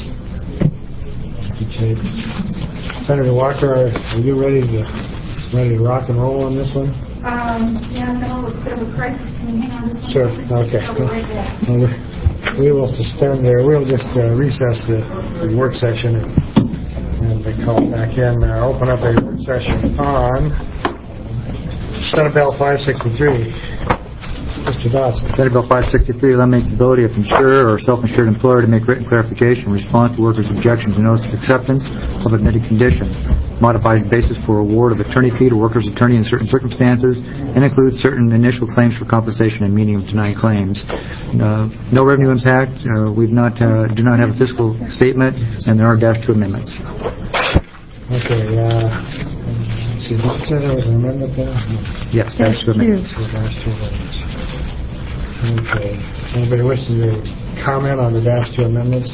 Senator Walker, are you ready to ready to rock and roll on this one? Um, yeah, no, it's a bit of a crisis. Can you hang on just Sure. Okay. We will suspend there. We'll just uh, recess the, the work session and, and then call back in. Uh, open up a work session on Senate Bill five sixty-three. Mister Dodson. Senate Bill five sixty-three eliminates the ability of insurer or self-insured employer to make written clarification in response to workers' objections and notice of acceptance of admitted condition. Modifies basis for award of attorney fee to workers' attorney in certain circumstances, and includes certain initial claims for compensation and meaning of denied claims. Uh, no revenue impact. Uh, we've not uh, do not have a fiscal statement, and there are dash two amendments. Okay. Uh, let's see. Did you say there was an amendment there? Yes, dash two amendments. Dash two amendments. Okay. Anybody wishing to comment on the dash two amendments?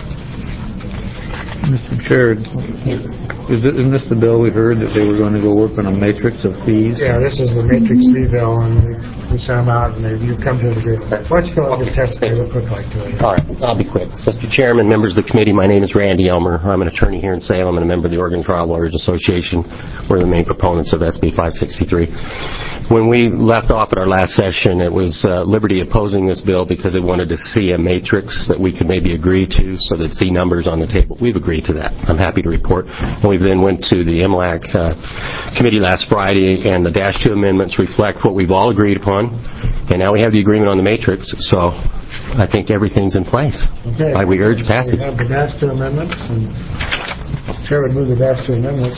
Mister Chair, is it, isn't this the bill we heard that they were going to go work on a matrix of fees? Yeah, this is the matrix fee bill, and we, we sent them out, and they, you've come to an agreement. Why don't you go and just testify real quick like to it? All right, I'll be quick. Mister Chairman, members of the committee, my name is Randy Elmer. I'm an attorney here in Salem and a member of the Oregon Trial Lawyers Association. We're the main proponents of S B five sixty-three. When we left off at our last session, it was uh, Liberty opposing this bill because it wanted to see a matrix that we could maybe agree to so that see numbers on the table. We've agreed to that. I'm happy to report. And we then went to the M L A C uh, committee last Friday, and the Dash two amendments reflect what we've all agreed upon. And now we have the agreement on the matrix, so I think everything's in place. Okay. I, we urge so passage. We have the Dash two amendments, and the Chair would move the Dash two amendments.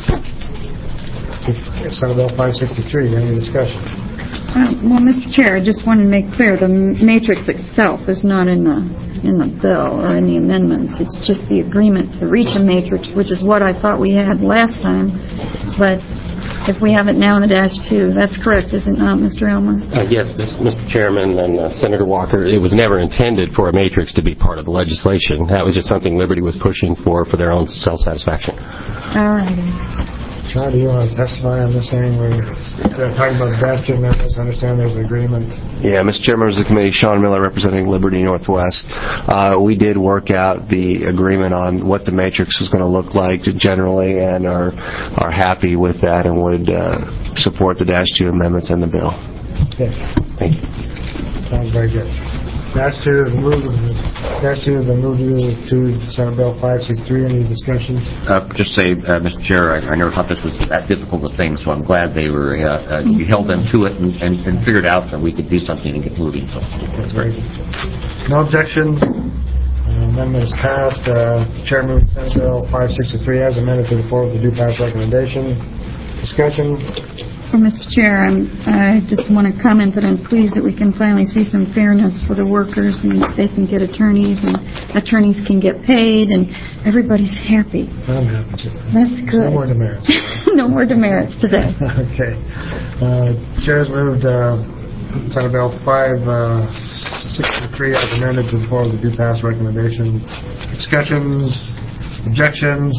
Senate Bill five sixty-three. Any discussion? Uh, well, Mister Chair, I just wanted to make clear the matrix itself is not in the in the bill or in the amendments. It's just the agreement to reach a matrix, which is what I thought we had last time. But if we have it now in the Dash two, that's correct, is it not, Mister Elmer? Uh, yes, Mister Chairman and uh, Senator Walker, it was never intended for a matrix to be part of the legislation. That was just something Liberty was pushing for for their own self-satisfaction. All right. Sean, do you want to testify on this thing? We're talking about the Dash two amendments. I understand there's an agreement. Yeah, Mister Chair, members of the committee, Sean Miller representing Liberty Northwest. Uh, we did work out the agreement on what the matrix is going to look like generally, and are are happy with that and would uh, support the Dash two amendments in the bill. Okay. Thank you. Sounds very good. Dash two, the move, dash two, the move to Senate Bill five sixty-three. Any discussion? Uh, just say, uh, Mister Chair, I, I never thought this was that difficult a thing, so I'm glad they were, uh, uh, we held them to it and, and, and figured out that we could do something and get moving, so that's great. No objections. Uh, amendment is passed. Uh, Chair moves Senate Bill five sixty-three as amended to the floor with the due pass recommendation. Discussion. Well, Mister Chair, I'm, I just want to comment that I'm pleased that we can finally see some fairness for the workers and they can get attorneys and attorneys can get paid and everybody's happy. I'm happy too. That's good. No more demerits. No more demerits today. Okay. Uh, Chair's moved uh, Senate Bill five sixty-three as amended to the floor with the due pass recommendation. Discussions, objections.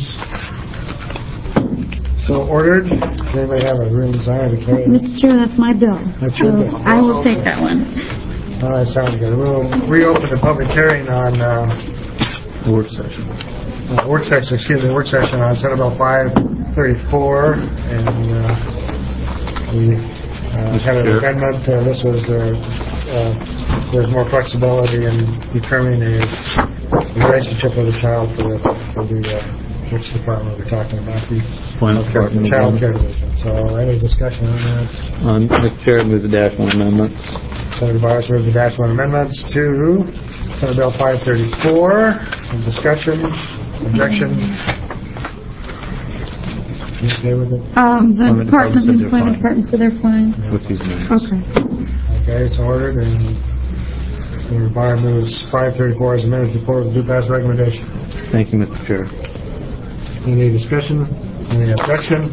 So ordered. Does anybody have a written desire to carry? Mister Chair, that's my bill. That's so your bill. I will take that one. All right, sounds good. We'll reopen the public hearing on uh, work session. Uh, work session, excuse me, work session on Senate Bill five thirty-four, and uh, we uh, had an amendment. Uh, this was uh, uh, there's more flexibility in determining a relationship with a child for the for the. Uh, Which department we're talking about? The Department Child Care Division. So, any discussion on that? Um, Mister Chair, move the dash one amendments. Senator Byers moves the dash one amendments to Senate Bill five thirty-four. Any discussion? Objection? You okay with it? Um, the Employment Department of Department Employment Department said they're fine. With these amendments. Okay. Okay, so ordered. And Senator Byers moves five thirty-four as amended to the floor with the due pass recommendation. Thank you, Mister Chair. Any discussion? Any objection?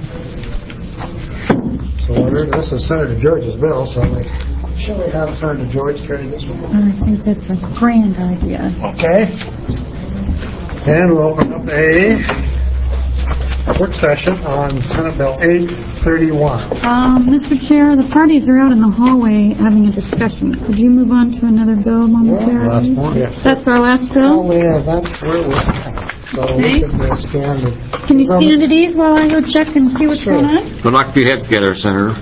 So ordered. This is Senator George's bill, so we should we have Senator George carry this one? I think that's a grand idea. Okay. And we'll open up a work session on Senate Bill eight thirty-one. Um, Mister Chair, the parties are out in the hallway having a discussion. Could you move on to another bill momentarily? Last one. Yes. That's our last bill? Oh, yeah, that's where we're at. So Okay. we can uh, scan the... Can you stand at ease while I go check and see what's Sure. going on? Good luck with your head together, Senator.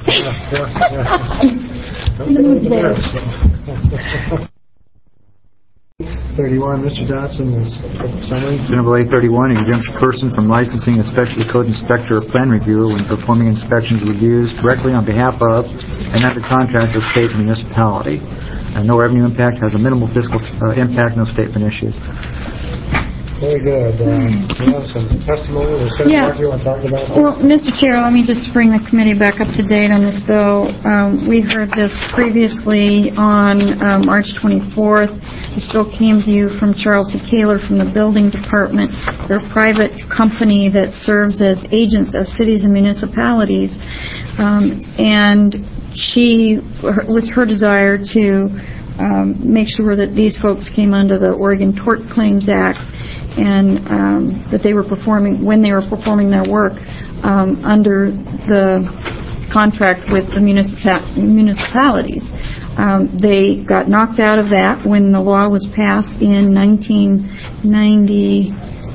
thirty-one, Mister Dodson, is summary. Senate Bill eight thirty-one exempts a person from licensing a specialty code inspector or plan reviewer when performing inspections or reviews directly on behalf of and under contract with state and municipality. And no revenue impact, has a minimal fiscal uh, impact, no statement issued. Very good. Uh, you have some testimony or Senator Yeah. Mark, you want to talk about this? Well, Mister Chair, let me just bring the committee back up to date on this bill. Um, we heard this previously on uh, March twenty-fourth. This bill came to you from Charles E. Kaler from the Building Department. They're a private company that serves as agents of cities and municipalities. Um, and she, it was her desire to um, make sure that these folks came under the Oregon Tort Claims Act, and um, that they were performing, when they were performing their work, um, under the contract with the municipa- municipalities. Um, they got knocked out of that when the law was passed in nineteen ninety,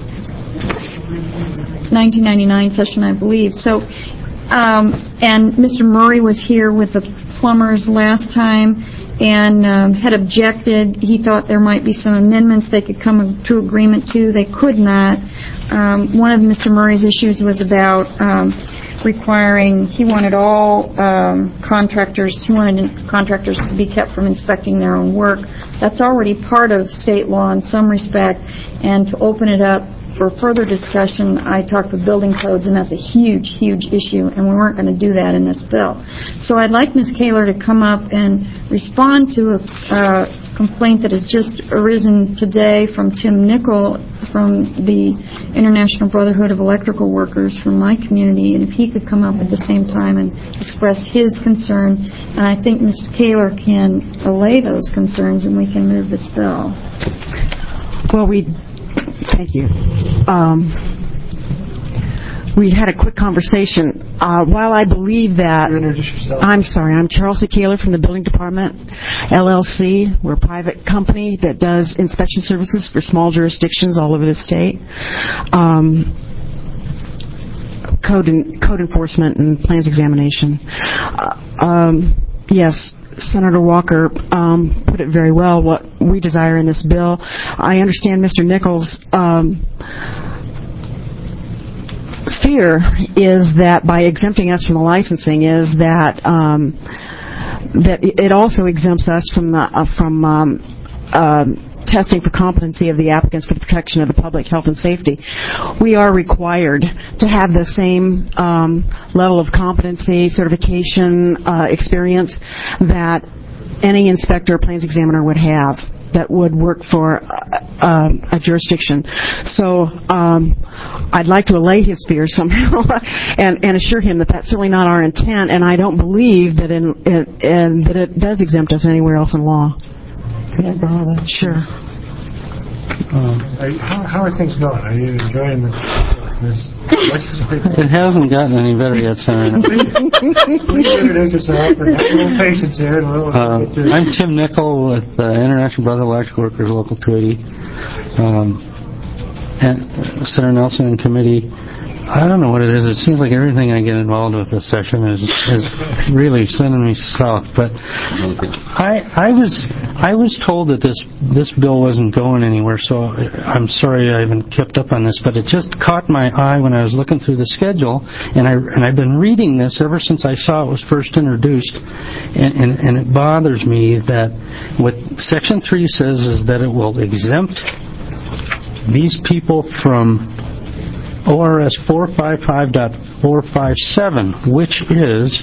nineteen ninety-nine session, I believe. So, um, and Mister Murray was here with the plumbers last time, and um, had objected. He thought there might be some amendments they could come to agreement to. They could not. Um, one of Mister Murray's issues was about um, requiring, he wanted all um, contractors, he wanted contractors to be kept from inspecting their own work. That's already part of state law in some respect, and to open it up for further discussion, I talked with building codes, and that's a huge, huge issue, and we weren't going to do that in this bill. So I'd like Miz Kaler to come up and respond to a uh, complaint that has just arisen today from Tim Nickel from the International Brotherhood of Electrical Workers from my community, and if he could come up at the same time and express his concern, and I think Miz Kaler can allay those concerns, and we can move this bill. Well, we... Thank you. Um, we had a quick conversation. Uh, while I believe that... I'm sorry, I'm Charles C. Kaler from the Building Department, L L C. We're a private company that does inspection services for small jurisdictions all over the state. Um, code, and, code enforcement and plans examination. Uh, um, yes, Senator Walker um, put it very well, what we desire in this bill. I understand Mister Nichols' um, fear is that by exempting us from the licensing is that um, that it also exempts us from the, uh, from um, uh, testing for competency of the applicants for the protection of the public health and safety. We are required to have the same um, level of competency, certification, uh, experience that any inspector or plans examiner would have that would work for uh, a jurisdiction. So um, I'd like to allay his fears somehow and, and assure him that that's certainly not our intent, and I don't believe that in, in, in that it does exempt us anywhere else in law. Can I borrow that? Sure. Um, are you, how, how are things going? Are you enjoying this? this it hasn't gotten any better yet, Senator. Please introduce yourself and have a little patience here. And we'll uh, I'm Tim Nickel with uh, International Brotherhood of Electrical Workers, Local two eighty. Um, and Senator Nelson and committee, I don't know what it is. It seems like everything I get involved with this session is is really sending me south. But I I was I was told that this this bill wasn't going anywhere. So I'm sorry I haven't kept up on this. But it just caught my eye when I was looking through the schedule, and I and I've been reading this ever since I saw it was first introduced, and and, and it bothers me that what Section three says is that it will exempt these people from O R S four fifty-five point four fifty-seven, which is,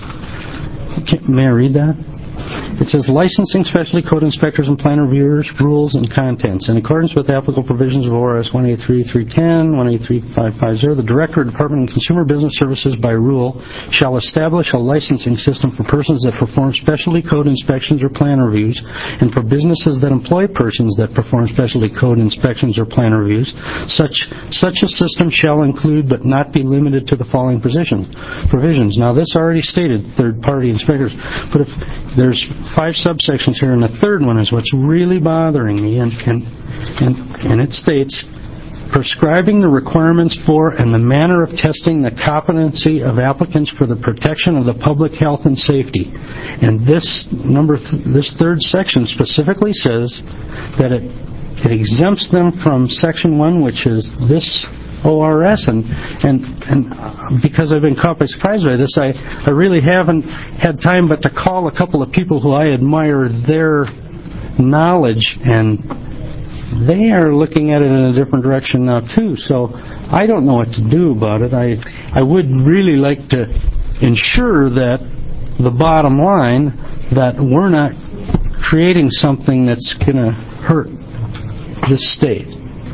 may I read that? It says, licensing specialty code inspectors and plan reviewers, rules, and contents. In accordance with the applicable provisions of O R S one eighty-three point three ten, one eighty-three point five fifty, the Director of Department of Consumer Business Services, by rule, shall establish a licensing system for persons that perform specialty code inspections or plan reviews, and for businesses that employ persons that perform specialty code inspections or plan reviews. Such such a system shall include, but not be limited to, the following positions, provisions. Now, this already stated third-party inspectors, but if there's five subsections here, and the third one is what's really bothering me, and, and, and, and it states, prescribing the requirements for and the manner of testing the competency of applicants for the protection of the public health and safety. And this number, th- this third section specifically says that it, it exempts them from Section one, which is this O R S, and and and because I've been caught by surprise by this, I, I really haven't had time but to call a couple of people who I admire their knowledge, and they are looking at it in a different direction now too. So I don't know what to do about it. I I would really like to ensure that the bottom line, that we're not creating something that's going to hurt this state.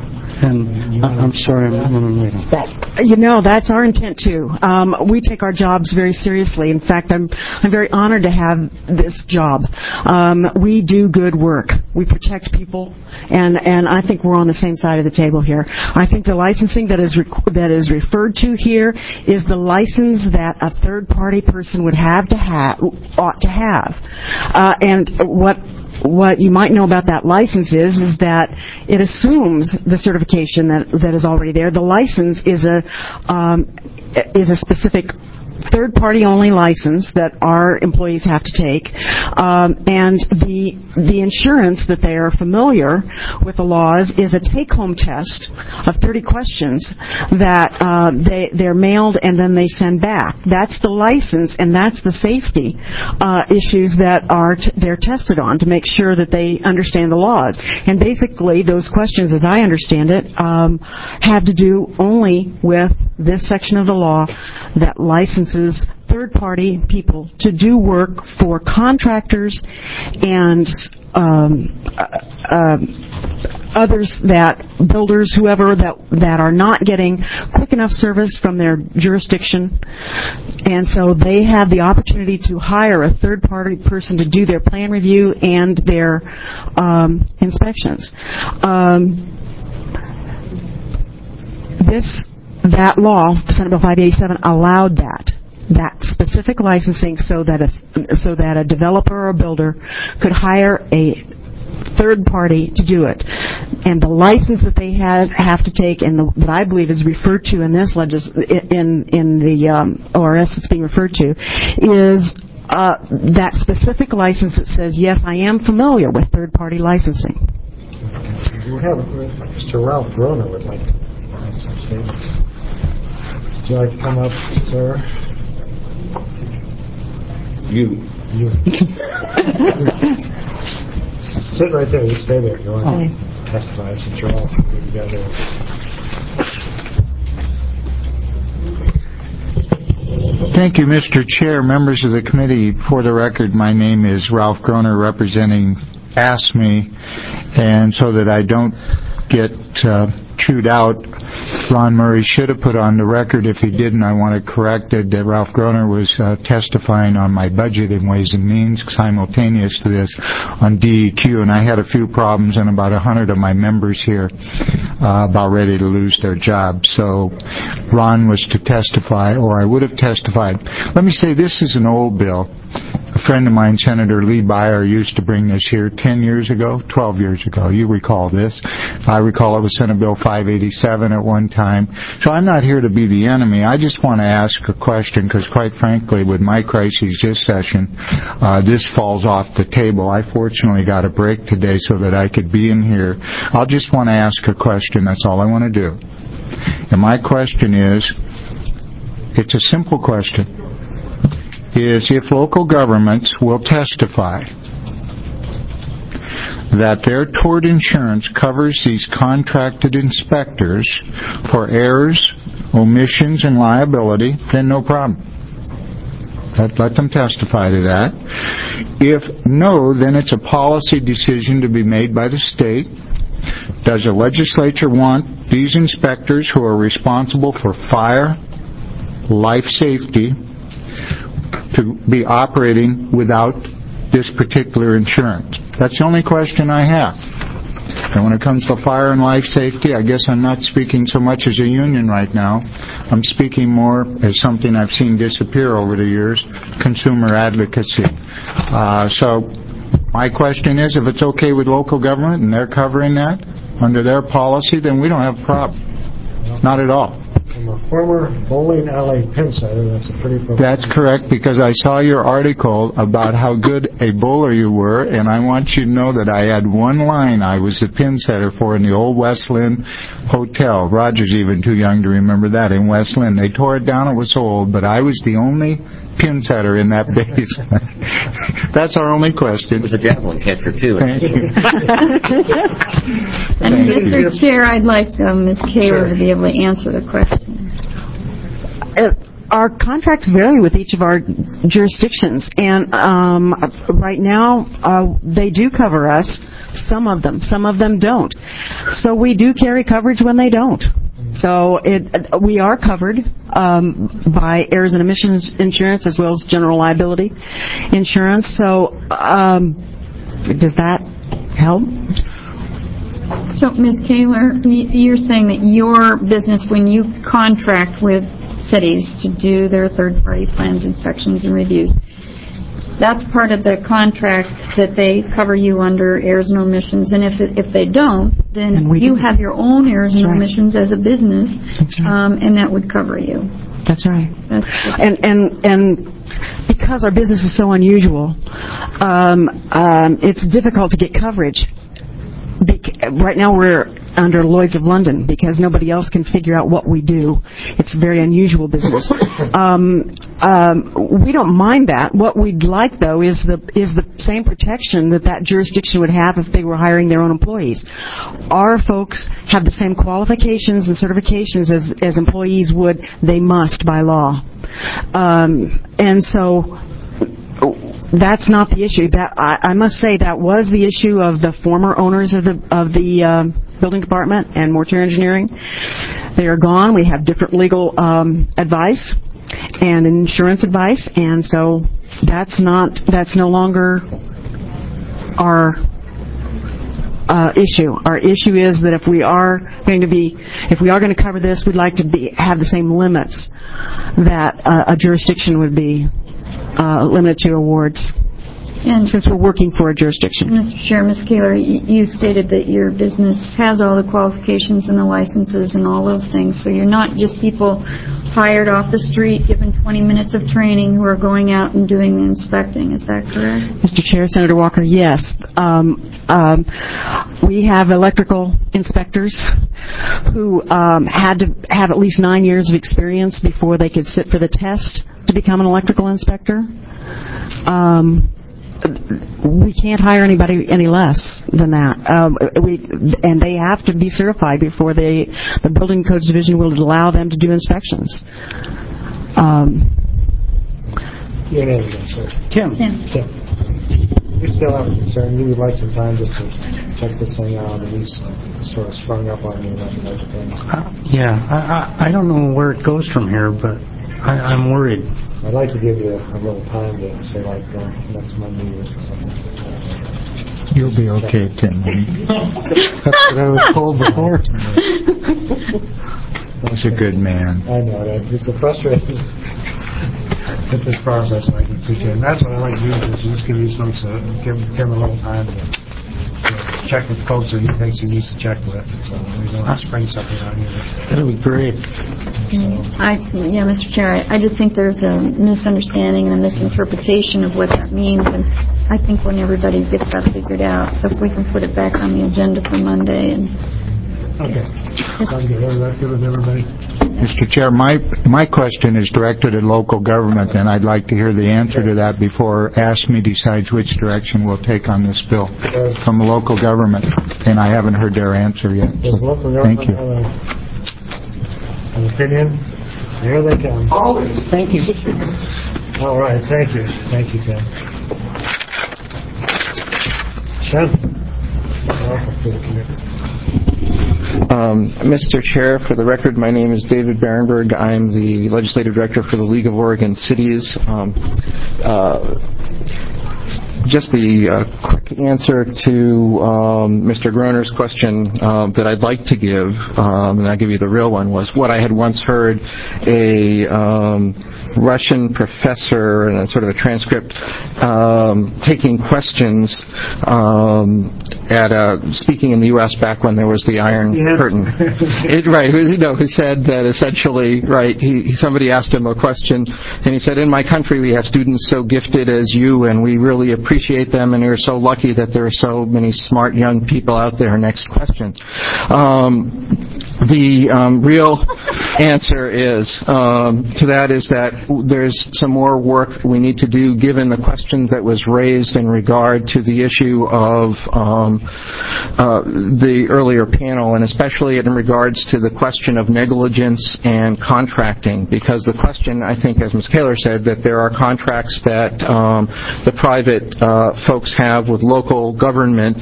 And I'm sorry, I'm running late. You know, that's our intent too. Um, we take our jobs very seriously. In fact, I'm I'm very honored to have this job. Um, we do good work. We protect people, and and I think we're on the same side of the table here. I think the licensing that is rec- that is referred to here is the license that a third party person would have to have ought to have, uh, and what. What you might know about that license is, is that it assumes the certification that that is already there. The license is a um, is a specific third-party only license that our employees have to take, um, and the the insurance that they are familiar with the laws is a take-home test of thirty questions that uh, they they're mailed and then they send back. That's the license, and that's the safety uh, issues that are t- they're tested on to make sure that they understand the laws. And basically, those questions, as I understand it, um, have to do only with this section of the law that licenses third-party people to do work for contractors and um, uh, uh, others, that builders, whoever that that are not getting quick enough service from their jurisdiction, and so they have the opportunity to hire a third-party person to do their plan review and their um, inspections. Um, this that law, Senate Bill five eighty-seven, allowed that. that specific licensing so that a, so that a developer or a builder could hire a third party to do it. And the license that they have, have to take, and the, that I believe is referred to in this legis- in in the um, O R S that's being referred to, is uh, that specific license that says, yes, I am familiar with third-party licensing. We have Mister Ralph Groner would like to make some statements. Would you like to come up, sir? You. You. Sit right there. You stay there. Go on. Oh. Testify since you're all together. Thank you, Mister Chair, members of the committee. For the record, my name is Ralph Groner, representing A S M E, and so that I don't get uh, chewed out, Ron Murray should have put on the record. If he didn't, I want to correct it, that Ralph Groner was uh, testifying on my budget and Ways and Means simultaneous to this on D E Q, and I had a few problems, and about a hundred of my members here uh, about ready to lose their jobs. So Ron was to testify, or I would have testified. Let me say, this is an old bill. A friend of mine, Senator Lee Byer, used to bring this here ten years ago, twelve years ago. You recall this. I recall it was Senate Bill five eighty-seven at one time. So I'm not here to be the enemy. I just want to ask a question, because quite frankly, with my crises this session, uh, this falls off the table. I fortunately got a break today so that I could be in here. I'll just want to ask a question. That's all I want to do. And my question is, it's a simple question, is if local governments will testify that their tort insurance covers these contracted inspectors for errors, omissions, and liability, then no problem. Let, let them testify to that. If no, then it's a policy decision to be made by the state. Does the legislature want these inspectors who are responsible for fire, life safety, to be operating without this particular insurance? That's the only question I have. And when it comes to fire and life safety, I guess I'm not speaking so much as a union right now. I'm speaking more as something I've seen disappear over the years, consumer advocacy. Uh, so my question is, if it's okay with local government and they're covering that under their policy, then we don't have a problem. Not at all. I'm a former bowling alley pin setter. That's a pretty profound. That's correct, because I saw your article about how good a bowler you were, and I want you to know that I had one line I was the pin setter for in the old West Lynn Hotel. Roger's even too young to remember that, in West Lynn. They tore it down, it was so old, but I was the only pin setter in that basement. That's our only question. It was a javelin catcher, too. Thank you. And Mister Chair, I'd like uh, Miz Kaler sure. to be able to answer the question. Uh, our contracts vary with each of our jurisdictions, and um, right now uh, they do cover us. Some of them, some of them don't. So we do carry coverage when they don't. So it, we are covered um, by errors and omissions insurance as well as general liability insurance. So um, does that help? So, Miz Kaler, you're saying that your business, when you contract with cities to do their third-party plans, inspections, and reviews, that's part of the contract that they cover you under errors and omissions. And if it, if they don't, then you do. have your own errors That's and right. omissions as a business, That's right. um, and that would cover you. That's right. That's and and and because our business is so unusual, um, um, it's difficult to get coverage. Be- right now we're under Lloyd's of London because nobody else can figure out what we do. It's a very unusual business. Um, um, we don't mind that. What we'd like, though, is the is the same protection that that jurisdiction would have if they were hiring their own employees. Our folks have the same qualifications and certifications as, as employees would. They must by law. Um, and so that's not the issue. That I, I must say that was the issue of the former owners of the of the um, building department and mortuary engineering. They are gone. We have different legal um, advice and insurance advice, and so that's not that's no longer our uh, issue. Our issue is that if we are going to be if we are going to cover this, we'd like to be have the same limits that uh, a jurisdiction would be uh, limited to awards. And since we're working for a jurisdiction. Mister Chair, Miz Kaler, you stated that your business has all the qualifications and the licenses and all those things, so you're not just people hired off the street, given twenty minutes of training, who are going out and doing the inspecting. Is that correct? Mister Chair, Senator Walker, yes. Um, um, we have electrical inspectors who um, had to have at least nine years of experience before they could sit for the test to become an electrical inspector. Um, we can't hire anybody any less than that. Um, we, and they have to be certified before they, the Building Codes Division will allow them to do inspections. Um, Your name again, sir? Tim. Tim. Tim. You still have a concern. You would like some time just to check this thing out, and he's sort of sprung up on you. Like uh, yeah, I, I I don't know where it goes from here, but I, I'm worried. I'd like to give you a little time to say, like, uh, next Monday or something. You'll be okay, Tim. That's what I was told before. He's a good man. I know that. It's a frustrating with this process, and I can appreciate it. And that's what I like to do, is just give these folks a, give Tim a little time to, to check with folks that he thinks he needs to check with, so we don't spring something on you. That'll be great. I, yeah, Mister Chair, I, I just think there's a misunderstanding and a misinterpretation of what that means, and I think when everybody gets that figured out, so if we can put it back on the agenda for Monday. And okay. Sounds good. Everybody, good with everybody? Mister Chair, my my question is directed at local government, and I'd like to hear the answer to that before ASME decides which direction we'll take on this bill from local government, and I haven't heard their answer yet. Does local government Thank you. have a, an opinion? Here they come. Always. Thank you. All right. Thank you. Thank you, Tim. Shen? Welcome to the committee. Um, Mister Chair, for the record, my name is David Barenberg. I'm the Legislative Director for the League of Oregon Cities. Um, uh, just the uh, quick answer to um, Mister Groner's question um, that I'd like to give, um, and I'll give you the real one, was what I had once heard a um, Russian professor, and a sort of a transcript, um, taking questions um, at a, speaking in the U S back when there was the Iron yes. Curtain. It, right, who, you know, who said that essentially, right, he, somebody asked him a question, and he said, in my country we have students so gifted as you, and we really appreciate them, and we're so lucky that there are so many smart young people out there. Next question. Um, the um, real answer is um, to that is that there's some more work we need to do, given the question that was raised in regard to the issue of um, uh, the earlier panel, and especially in regards to the question of negligence and contracting, because the question, I think, as Miz Kaler said, that there are contracts that um, the private uh, folks have with local government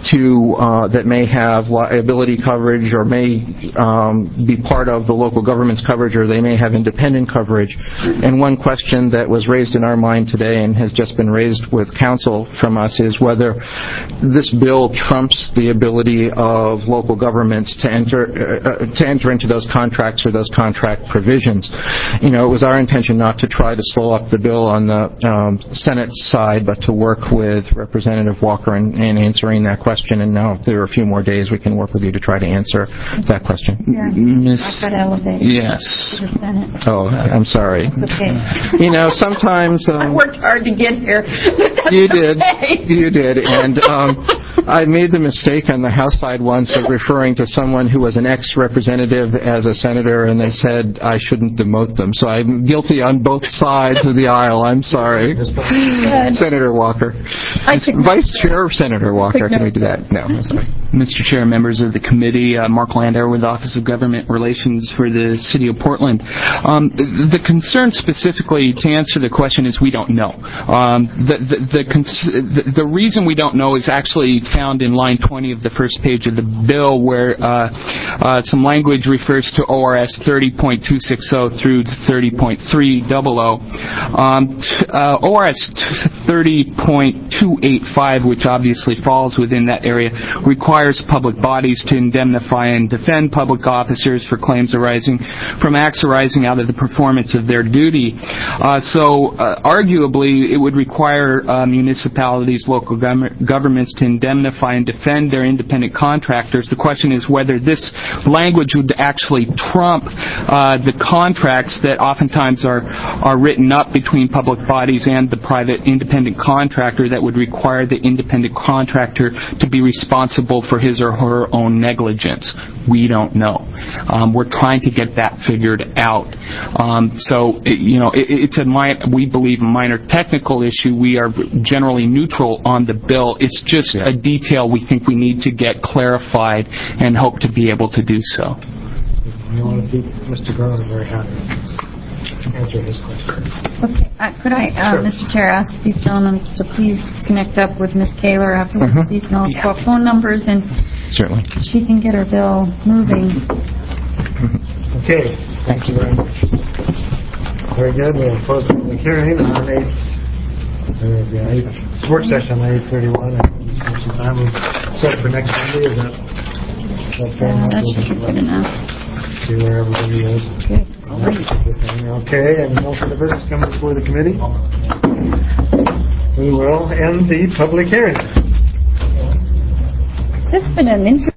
to uh, that may have liability coverage or may um, be part of the local government's coverage, or they may have independent coverage. And one question that was raised in our mind today and has just been raised with counsel from us is whether this bill trumps the ability of local governments to enter uh, to enter into those contracts or those contract provisions. You know, it was our intention not to try to slow up the bill on the um, Senate side, but to work with Representative Walker in, in answering that question. And now, if there are a few more days, we can work with you to try to answer that question. Yeah. Miss I've got elevated Yes. to the Senate. Oh, I'm sorry. It's okay. You know, sometimes um, I worked hard to get here. you did, okay. you did, and um, I made the mistake on the House side once of referring to someone who was an ex-representative as a senator, and they said I shouldn't demote them. So I'm guilty on both sides of the aisle. I'm sorry, Senator Walker, Vice Chair Senator Walker. Can we do that? No. Mister Chair, members of the committee, uh, Mark Landauer with the Office of Government Relations for the City of Portland. Um, the concern specifically, to answer the question, is we don't know. Um, the, the, the, cons- the, the reason we don't know is actually found in line twenty of the first page of the bill, where uh, uh, some language refers to O R S thirty point two sixty through thirty point three hundred. Um, uh, O R S thirty point two eighty-five, which obviously falls within that area, requires public bodies to indemnify and defend public officers for claims arising from acts arising out of the performance of their duty. Uh, so, uh, arguably, it would require uh, municipalities, local gov- governments to indemnify indemnify and defend their independent contractors. The question is whether this language would actually trump uh, the contracts that oftentimes are, are written up between public bodies and the private independent contractor that would require the independent contractor to be responsible for his or her own negligence. We don't know. Um, we're trying to get that figured out. Um, so, it, you know, it, it's a mi- we believe a minor technical issue. We are generally neutral on the bill. It's just a detail we think we need to get clarified and hope to be able to do so. You want to keep Mister Groner very happy. Answer his question. Okay, uh, could I, uh, Sure. Mister Chair, ask these gentlemen to please connect up with Miz Kaler afterwards, Mhm. so you can all swap phone numbers and Certainly. she can get her bill moving. Okay, thank you very much. Very good. We'll close the public hearing on eight, uh, yeah, eight, work session on eight thirty-one. And spend some time we'll set it for next Monday. Is that, is that fair Yeah, enough? that should be good enough. See where everybody is. Good. Okay, and no further business coming before the committee. We will end the public hearing. This has been an interesting